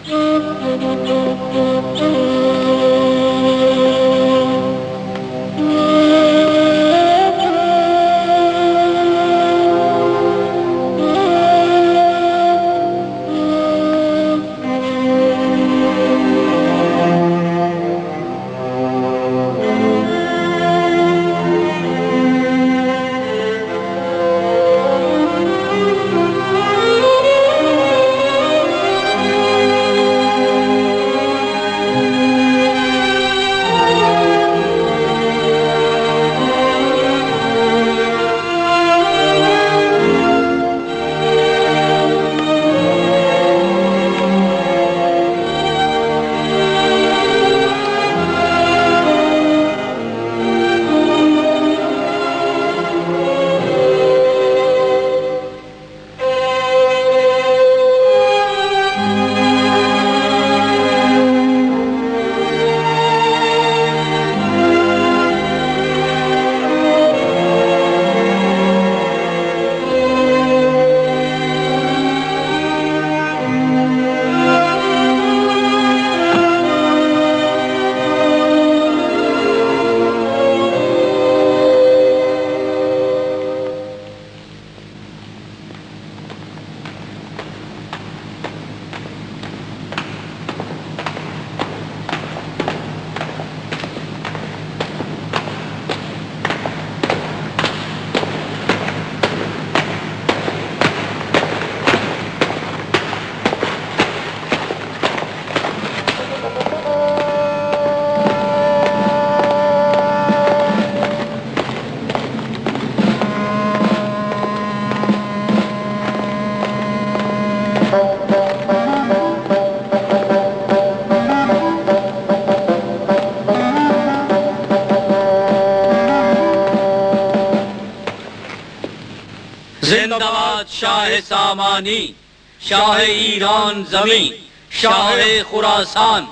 زندباد شاہ سامانی، شاہ ایران زمین، شاہ خراسان۔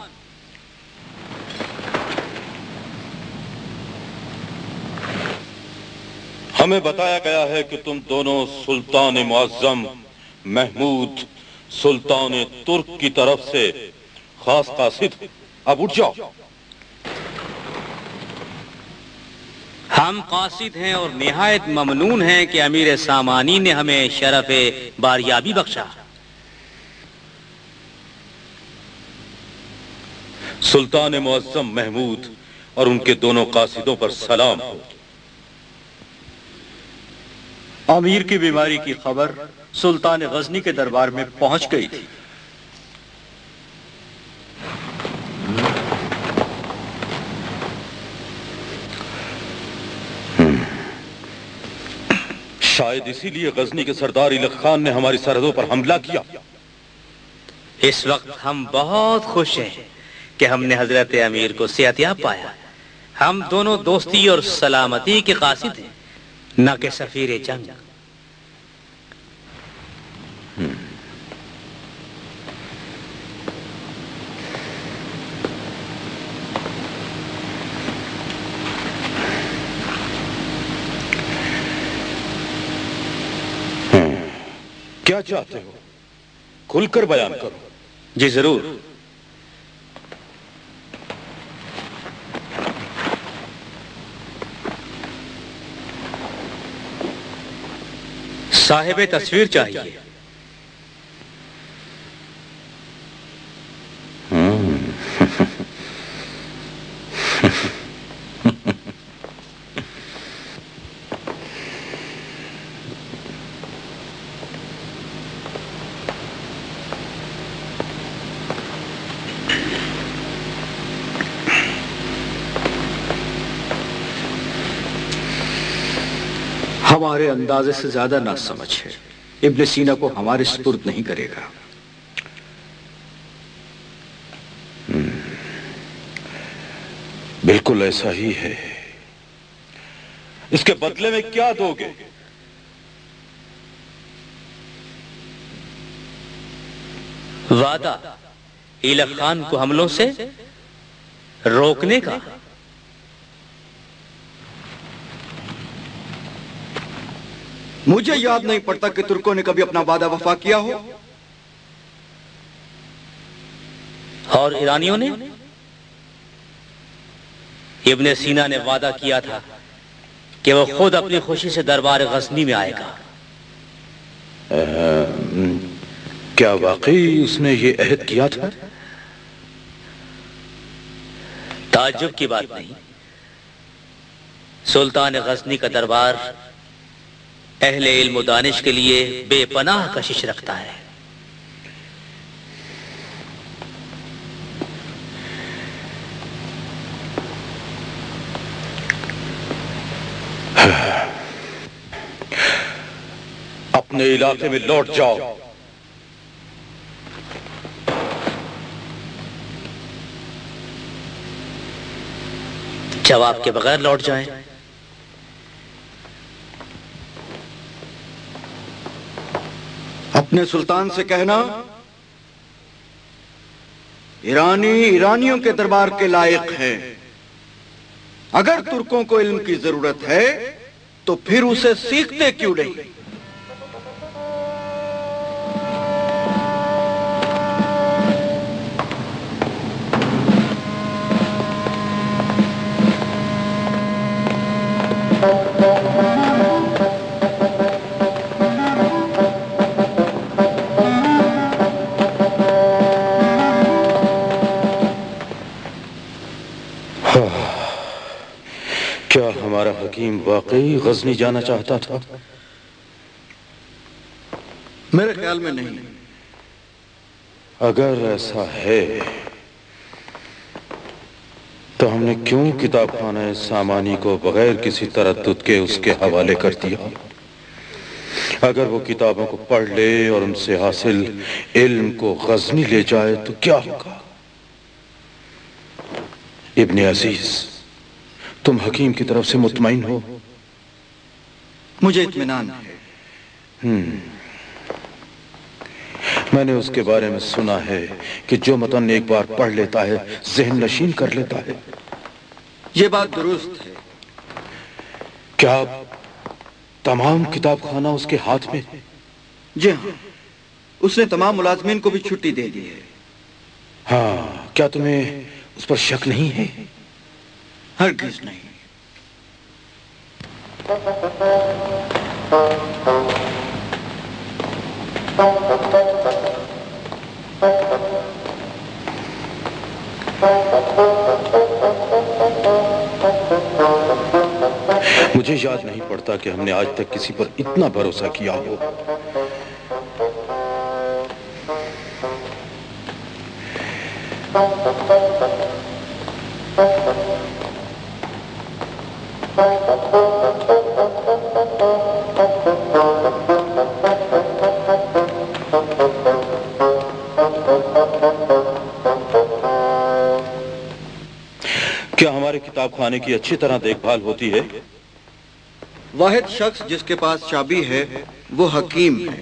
ہمیں بتایا گیا ہے کہ تم دونوں سلطان معظم محمود سلطان ترک کی طرف سے خاص قاصد، اب اٹھ جاؤ۔ ہم قاصد ہیں اور نہایت ممنون ہیں کہ امیر سامانی نے ہمیں شرف باریابی بخشا۔ سلطان معظم محمود اور ان کے دونوں قاصدوں پر سلام ہو۔ امیر کی بیماری کی خبر سلطان غزنی کے دربار میں پہنچ گئی تھی۔ شاید اسی لیے غزنی کے سردار ایلخ خان نے ہماری سرحدوں پر حملہ کیا۔ اس وقت ہم بہت خوش ہیں کہ ہم نے حضرت امیر کو صحتیاب پایا۔ ہم دونوں دوستی اور سلامتی کے قاصد ہیں، نہ کہ سفیر جنگ۔ کیا چاہتے ہو؟ کھل کر بیان کرو۔ جی ضرور۔ صاحب تصویر چاہیے۔ ہمارے اندازے سے زیادہ نہ سمجھ ہے، ابن سینا کو ہمارے سپرد نہیں کرے گا۔ بالکل ایسا ہی ہے۔ اس کے بدلے میں کیا دو گے؟ وعدہ ایلخ خان کو حملوں سے روکنے کا۔ مجھے یاد نہیں پڑتا کہ ترکوں نے کبھی اپنا وعدہ وفا کیا ہو۔ اور ایرانیوں نے؟ ابن سینا نے وعدہ کیا تھا کہ وہ خود اپنی خوشی سے دربار غزنی میں آئے گا۔ کیا واقعی اس نے یہ عہد کیا تھا؟ تعجب کی بات نہیں، سلطان غزنی کا دربار اہل علم و دانش کے لیے بے پناہ کشش رکھتا ہے۔ اپنے علاقے میں لوٹ جاؤ۔ جواب کے بغیر لوٹ جائیں؟ اپنے سلطان سے کہنا ایرانی ایرانیوں کے دربار کے لائق ہے، اگر ترکوں کو علم کی ضرورت ہے تو پھر اسے سیکھتے کیوں نہیں؟ کیا ہمارا حکیم واقعی غزنی جانا چاہتا تھا؟ میرے خیال میں نہیں۔ اگر ایسا ہے تو ہم نے کیوں کتاب خانہ سامانی کو بغیر کسی تردد کے اس کے حوالے کر دیا؟ اگر وہ کتابوں کو پڑھ لے اور ان سے حاصل علم کو غزنی لے جائے تو کیا ہوگا؟ ابن عزیز، تم حکیم کی طرف سے مطمئن ہو؟ مجھے اطمینان ہے۔ ہم میں نے اس کے بارے میں سنا ہے کہ جو متن ایک بار پڑھ لیتا ہے ذہن نشین کر لیتا ہے۔ یہ بات درست ہے۔ کیا تمام کتاب خانہ اس کے ہاتھ میں؟ جی ہاں، اس نے تمام ملازمین کو بھی چھٹی دے دی ہے۔ ہاں، کیا تمہیں اس پر شک نہیں ہے؟ ہرگز نہیں۔ مجھے یاد نہیں پڑتا کہ ہم نے آج تک کسی پر اتنا بھروسہ کیا ہو۔ کیا ہمارے کتاب خانے کی اچھی طرح دیکھ بھال ہوتی ہے؟ واحد شخص جس کے پاس چابی ہے وہ حکیم ہے۔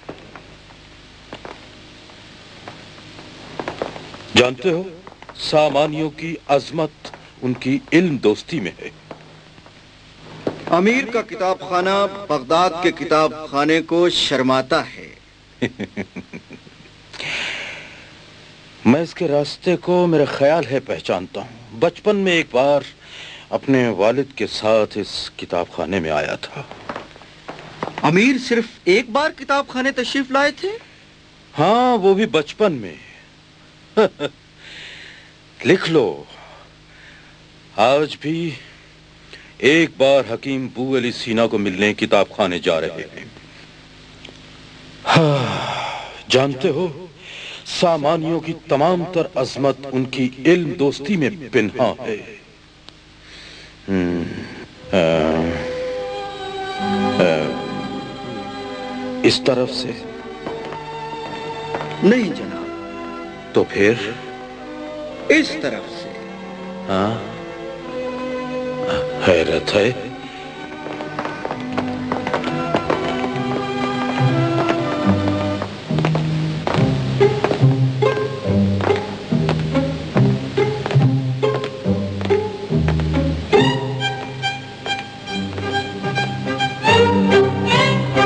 جانتے ہو، سامانیوں کی عظمت ان کی علم دوستی میں ہے۔ امیر کا کتاب خانہ بغداد کے کتاب خانے کو شرماتا ہے۔ میں اس کے راستے کو میرا خیال ہے پہچانتا ہوں۔ بچپن میں ایک بار اپنے والد کے ساتھ اس کتاب خانے میں آیا تھا۔ امیر صرف ایک بار کتاب خانے تشریف لائے تھے؟ ہاں، وہ بھی بچپن میں۔ لکھ لو، آج بھی ایک بار حکیم بو علی سینا کو ملنے کتاب خانے جا رہے ہیں۔ جانتے ہو، سامانیوں کی تمام تر عظمت ان کی علم دوستی میں پنہاں ہے۔ آ, آ, اس طرف سے نہیں جناب۔ تو پھر اس طرف سے؟ ہاں، حیرت ہے۔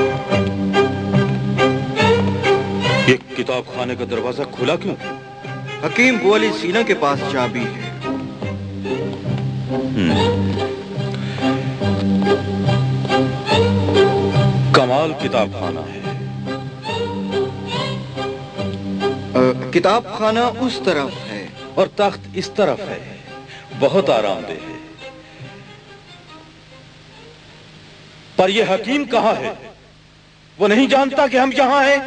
یہ کتاب خانے کا دروازہ کھلا کیوں؟ حکیم بو علی سینا کے پاس چابی ہے۔ کمال کتاب خانہ ہے۔ کتاب خانہ اس طرف ہے اور تخت اس طرف ہے، بہت آرام دہ ہے۔ پر یہ حکیم کہاں ہے؟ وہ نہیں جانتا کہ ہم یہاں ہیں؟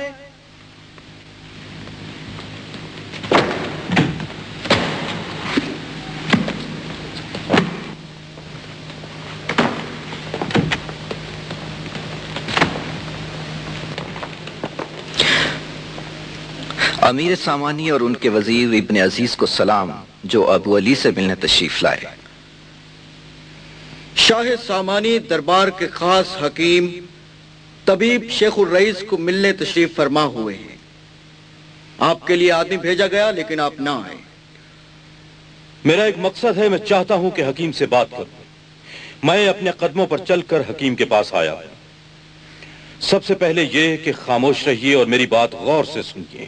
امیر سامانی اور ان کے وزیر ابن عزیز کو سلام، جو ابو علی سے ملنے تشریف لائے۔ شاہ سامانی دربار کے خاص حکیم طبیب شیخ الرئیس کو ملنے تشریف فرما ہوئے ہیں۔ آپ کے لیے آدمی بھیجا گیا لیکن آپ نہ آئے۔ میرا ایک مقصد ہے، میں چاہتا ہوں کہ حکیم سے بات کروں۔ میں اپنے قدموں پر چل کر حکیم کے پاس آیا ہوں۔ سب سے پہلے یہ کہ خاموش رہیے اور میری بات غور سے سنیے۔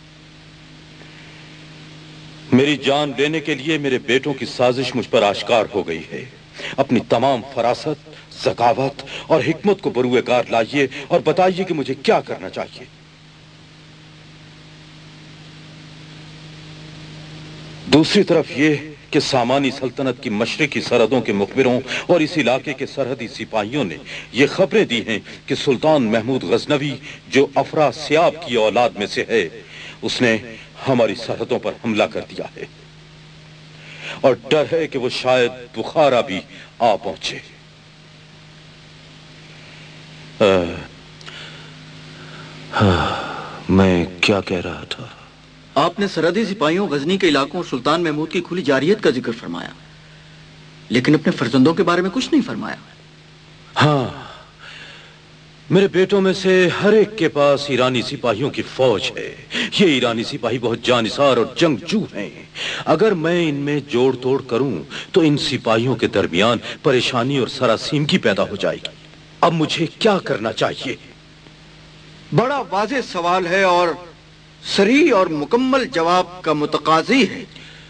میری جان لینے کے لیے میرے بیٹوں کی سازش مجھ پر آشکار ہو گئی ہے۔ اپنی تمام فراست، ذکاوت اور حکمت کو بروئے کار لائیے اور بتائیے کہ مجھے کیا کرنا چاہیے۔ دوسری طرف یہ کہ سامانی سلطنت کی مشرقی سرحدوں کے مخبروں اور اس علاقے کے سرحدی سپاہیوں نے یہ خبریں دی ہیں کہ سلطان محمود غزنوی، جو افراسیاب کی اولاد میں سے ہے، اس نے ہماری سرحدوں پر حملہ کر دیا ہے اور ڈر ہے کہ وہ شاید بخارا بھی آ پہنچے۔ میں کیا کہہ رہا تھا؟ آپ نے سرحدی سپاہیوں، غزنی کے علاقوں اور سلطان محمود کی کھلی جارحیت کا ذکر فرمایا، لیکن اپنے فرزندوں کے بارے میں کچھ نہیں فرمایا۔ ہاں، میرے بیٹوں میں سے ہر ایک کے پاس ایرانی سپاہیوں کی فوج ہے۔ یہ ایرانی سپاہی بہت جانسار اور جنگجو ہیں۔ اگر میں ان میں جوڑ توڑ کروں تو ان سپاہیوں کے درمیان پریشانی اور سراسیمگی پیدا ہو جائے گی۔ اب مجھے کیا کرنا چاہیے؟ بڑا واضح سوال ہے اور صریح اور مکمل جواب کا متقاضی ہے۔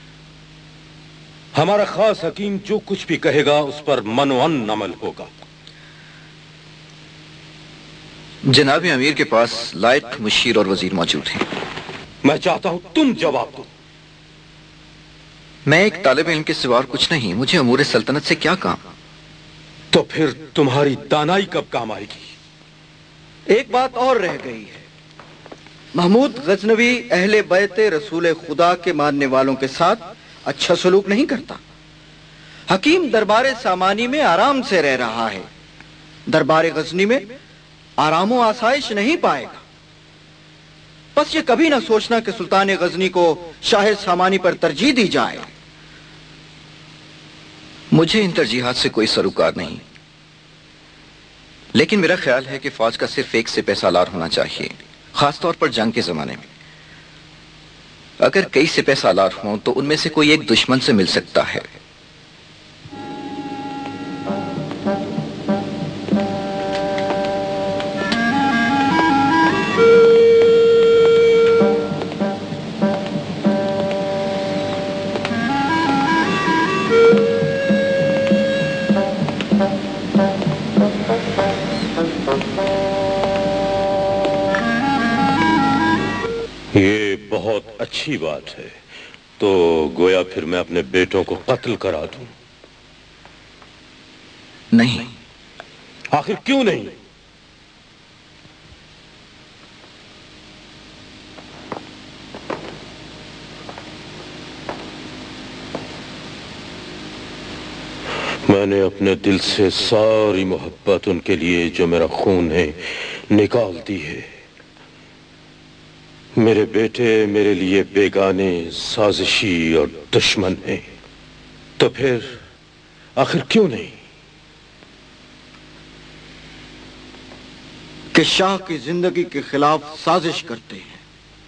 ہمارا خاص حکیم جو کچھ بھی کہے گا اس پر منوعن عمل ہوگا۔ جناب امیر کے پاس لائق مشیر اور وزیر موجود ہیں۔ میں چاہتا ہوں تم جواب دو۔ میں ایک طالب علم کے سوا اور کچھ نہیں، مجھے امور سلطنت سے کیا کام؟ تو پھر تمہاری دانائی کب کام آئے گی؟ ایک بات اور رہ گئی ہے۔ محمود غزنوی اہل بیت رسول خدا کے ماننے والوں کے ساتھ اچھا سلوک نہیں کرتا۔ حکیم دربار سامانی میں آرام سے رہ رہا ہے، دربار غزنی میں آرام و آسائش نہیں پائے گا۔ بس یہ کبھی نہ سوچنا کہ سلطان غزنی کو شاہ سامانی پر ترجیح دی جائے۔ مجھے ان ترجیحات سے کوئی سروکار نہیں، لیکن میرا خیال ہے کہ فوج کا صرف ایک سپہ سالار ہونا چاہیے، خاص طور پر جنگ کے زمانے میں۔ اگر کئی سپہ سالار ہوں تو ان میں سے کوئی ایک دشمن سے مل سکتا ہے۔ یہ بہت اچھی بات ہے، تو گویا پھر میں اپنے بیٹوں کو قتل کرا دوں؟ نہیں۔ آخر کیوں نہیں؟ میں نے اپنے دل سے ساری محبت ان کے لیے جو میرا خون ہے نکال دی ہے۔ میرے بیٹے میرے لیے بیگانے، سازشی اور دشمن ہیں، تو پھر آخر کیوں نہیں؟ کہ شاہ کی زندگی کے خلاف سازش کرتے ہیں۔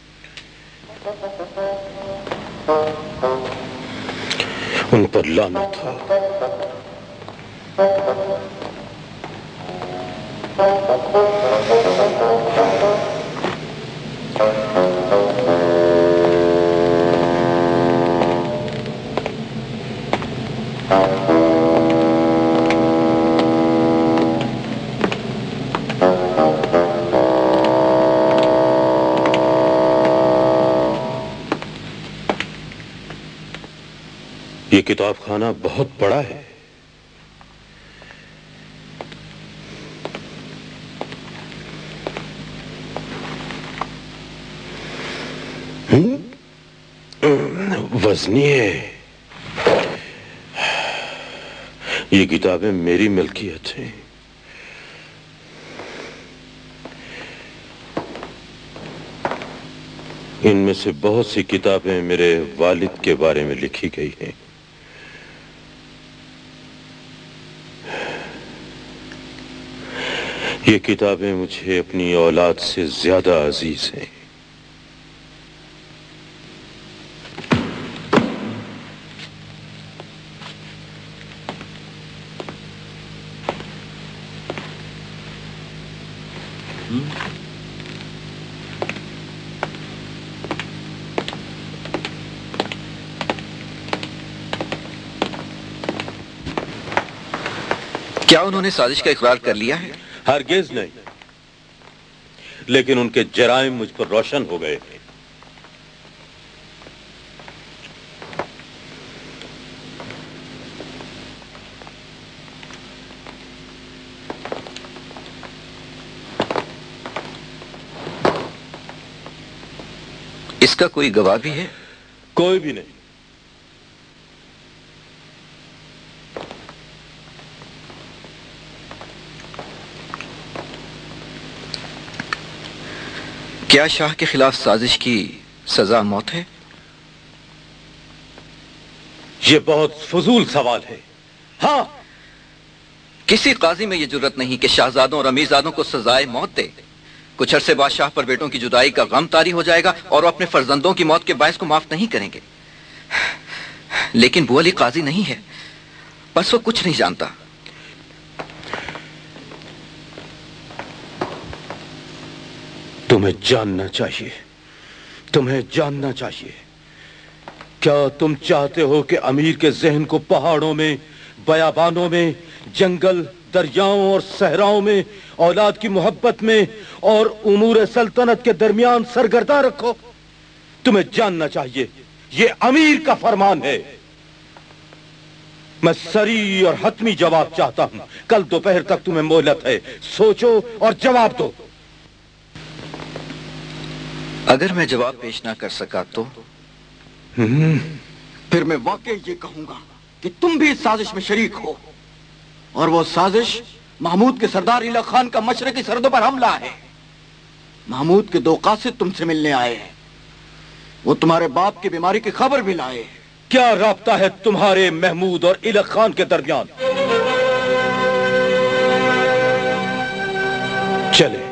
ان پر لعنت ہو۔ یہ کتاب خانہ بہت بڑا ہے. وزنی ہے. یہ کتابیں میری ملکیت ہیں. ان میں سے بہت سی کتابیں میرے والد کے بارے میں لکھی گئی ہیں. یہ کتابیں مجھے اپنی اولاد سے زیادہ عزیز ہیں. کیا انہوں نے سازش کا اقرار کر لیا ہے؟ ہرگز نہیں، لیکن ان کے جرائم مجھ پر روشن ہو گئے ہیں. اس کا کوئی گواہ بھی ہے؟ کوئی بھی نہیں. کیا شاہ کے خلاف سازش کی سزا موت ہے؟ یہ بہت فضول سوال ہے. ہاں، کسی قاضی میں یہ جرت نہیں کہ شاہزادوں اور امیرزادوں کو سزائے موت دے. کچھ عرصے بعد شاہ پر بیٹوں کی جدائی کا غم طاری ہو جائے گا اور وہ اپنے فرزندوں کی موت کے باعث کو معاف نہیں کریں گے. لیکن بو علی قاضی نہیں ہے، بس وہ کچھ نہیں جانتا. تمہیں جاننا چاہیے، تمہیں جاننا چاہیے. کیا تم چاہتے ہو کہ امیر کے ذہن کو پہاڑوں میں، بیابانوں میں، جنگل، دریاؤں اور صحراؤں میں، اولاد کی محبت میں اور امور سلطنت کے درمیان سرگردہ رکھو؟ تمہیں جاننا چاہیے یہ امیر کا فرمان ہے. میں سری اور حتمی جواب چاہتا ہوں. کل دوپہر تک تمہیں مہلت ہے، سوچو اور جواب دو. اگر میں جواب پیش نہ کر سکا تو پھر میں واقعی یہ کہوں گا کہ تم بھی اس سازش میں شریک ہو، اور وہ سازش محمود کے سردار ایلا خان کا مشرقی سرحدوں پر حملہ ہے. محمود کے دو قاصد تم سے ملنے آئے ہیں. وہ تمہارے باپ کی بیماری کی خبر بھی لائے. کیا رابطہ ہے تمہارے محمود اور ایلا خان کے درمیان؟ چلے.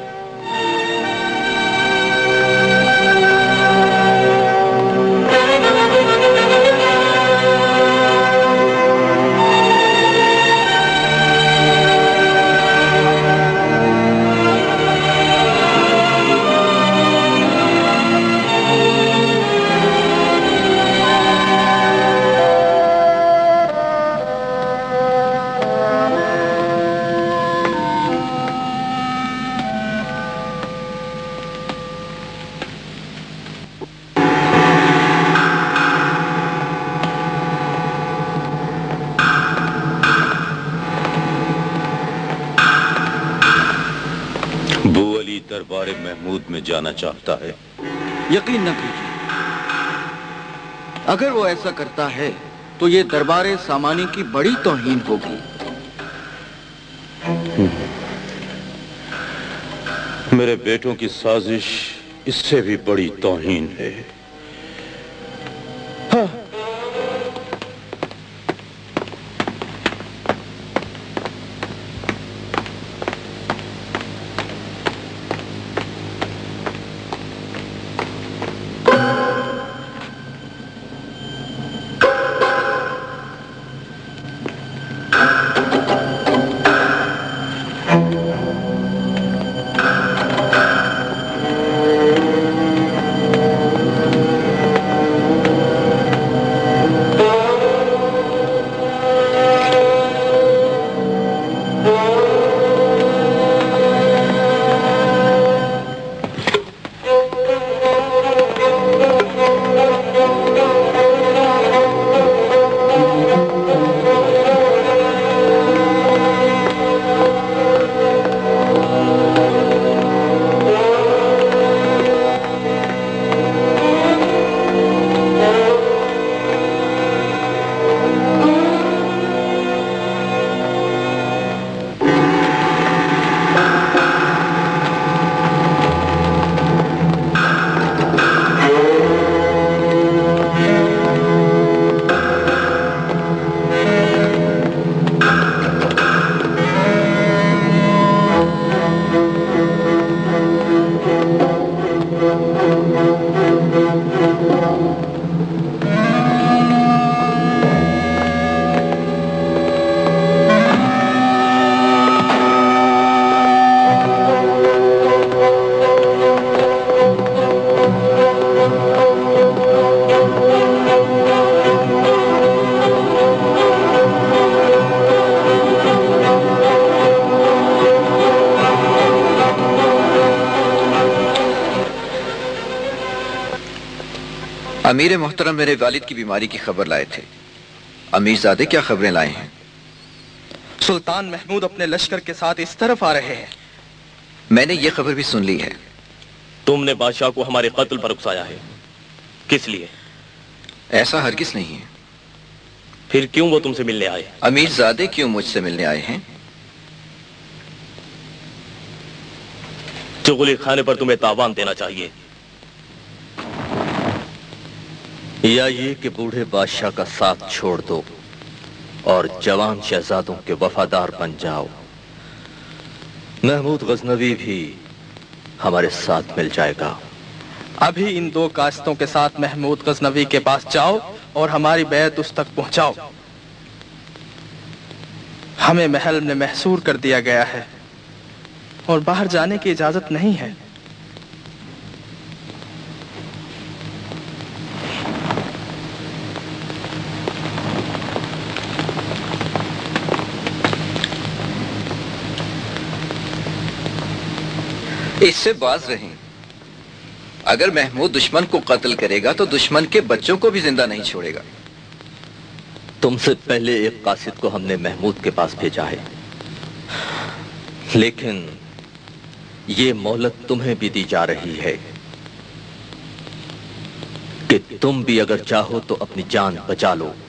دربار محمود میں جانا چاہتا ہے. یقین نہ کیجیے. اگر وہ ایسا کرتا ہے تو یہ دربار سامانی کی بڑی توہین ہوگی. میرے بیٹوں کی سازش اس سے بھی بڑی توہین ہے. ہاں، امیر محترم میرے والد کی بیماری کی خبر لائے تھے۔ امیر زادے کیا خبریں لائے ہیں؟ سلطان محمود اپنے لشکر کے ساتھ اس طرف آ رہے ہیں۔ میں نے یہ خبر بھی سن لی ہے۔ تم نے بادشاہ کو ہمارے قتل پر اکسایا ہے، کس لیے؟ ایسا ہرگز نہیں ہے۔ پھر کیوں وہ تم سے ملنے آئے؟ امیر زادے کیوں مجھ سے ملنے آئے ہیں؟ چغلی خانے پر تمہیں تاوان دینا چاہیے، یا یہ کہ بوڑھے بادشاہ کا ساتھ چھوڑ دو اور جوان شہزادوں کے وفادار بن جاؤ۔ محمود غزنوی بھی ہمارے ساتھ مل جائے گا۔ ابھی ان دو کاشتوں کے ساتھ محمود غزنوی کے پاس جاؤ اور ہماری بیعت اس تک پہنچاؤ۔ ہمیں محل میں محصور کر دیا گیا ہے اور باہر جانے کی اجازت نہیں ہے۔ اس سے باز رہیں۔ اگر محمود دشمن کو قتل کرے گا تو دشمن کے بچوں کو بھی زندہ نہیں چھوڑے گا۔ تم سے پہلے ایک قاصد کو ہم نے محمود کے پاس بھیجا ہے، لیکن یہ مہلت تمہیں بھی دی جا رہی ہے کہ تم بھی اگر چاہو تو اپنی جان بچا لو۔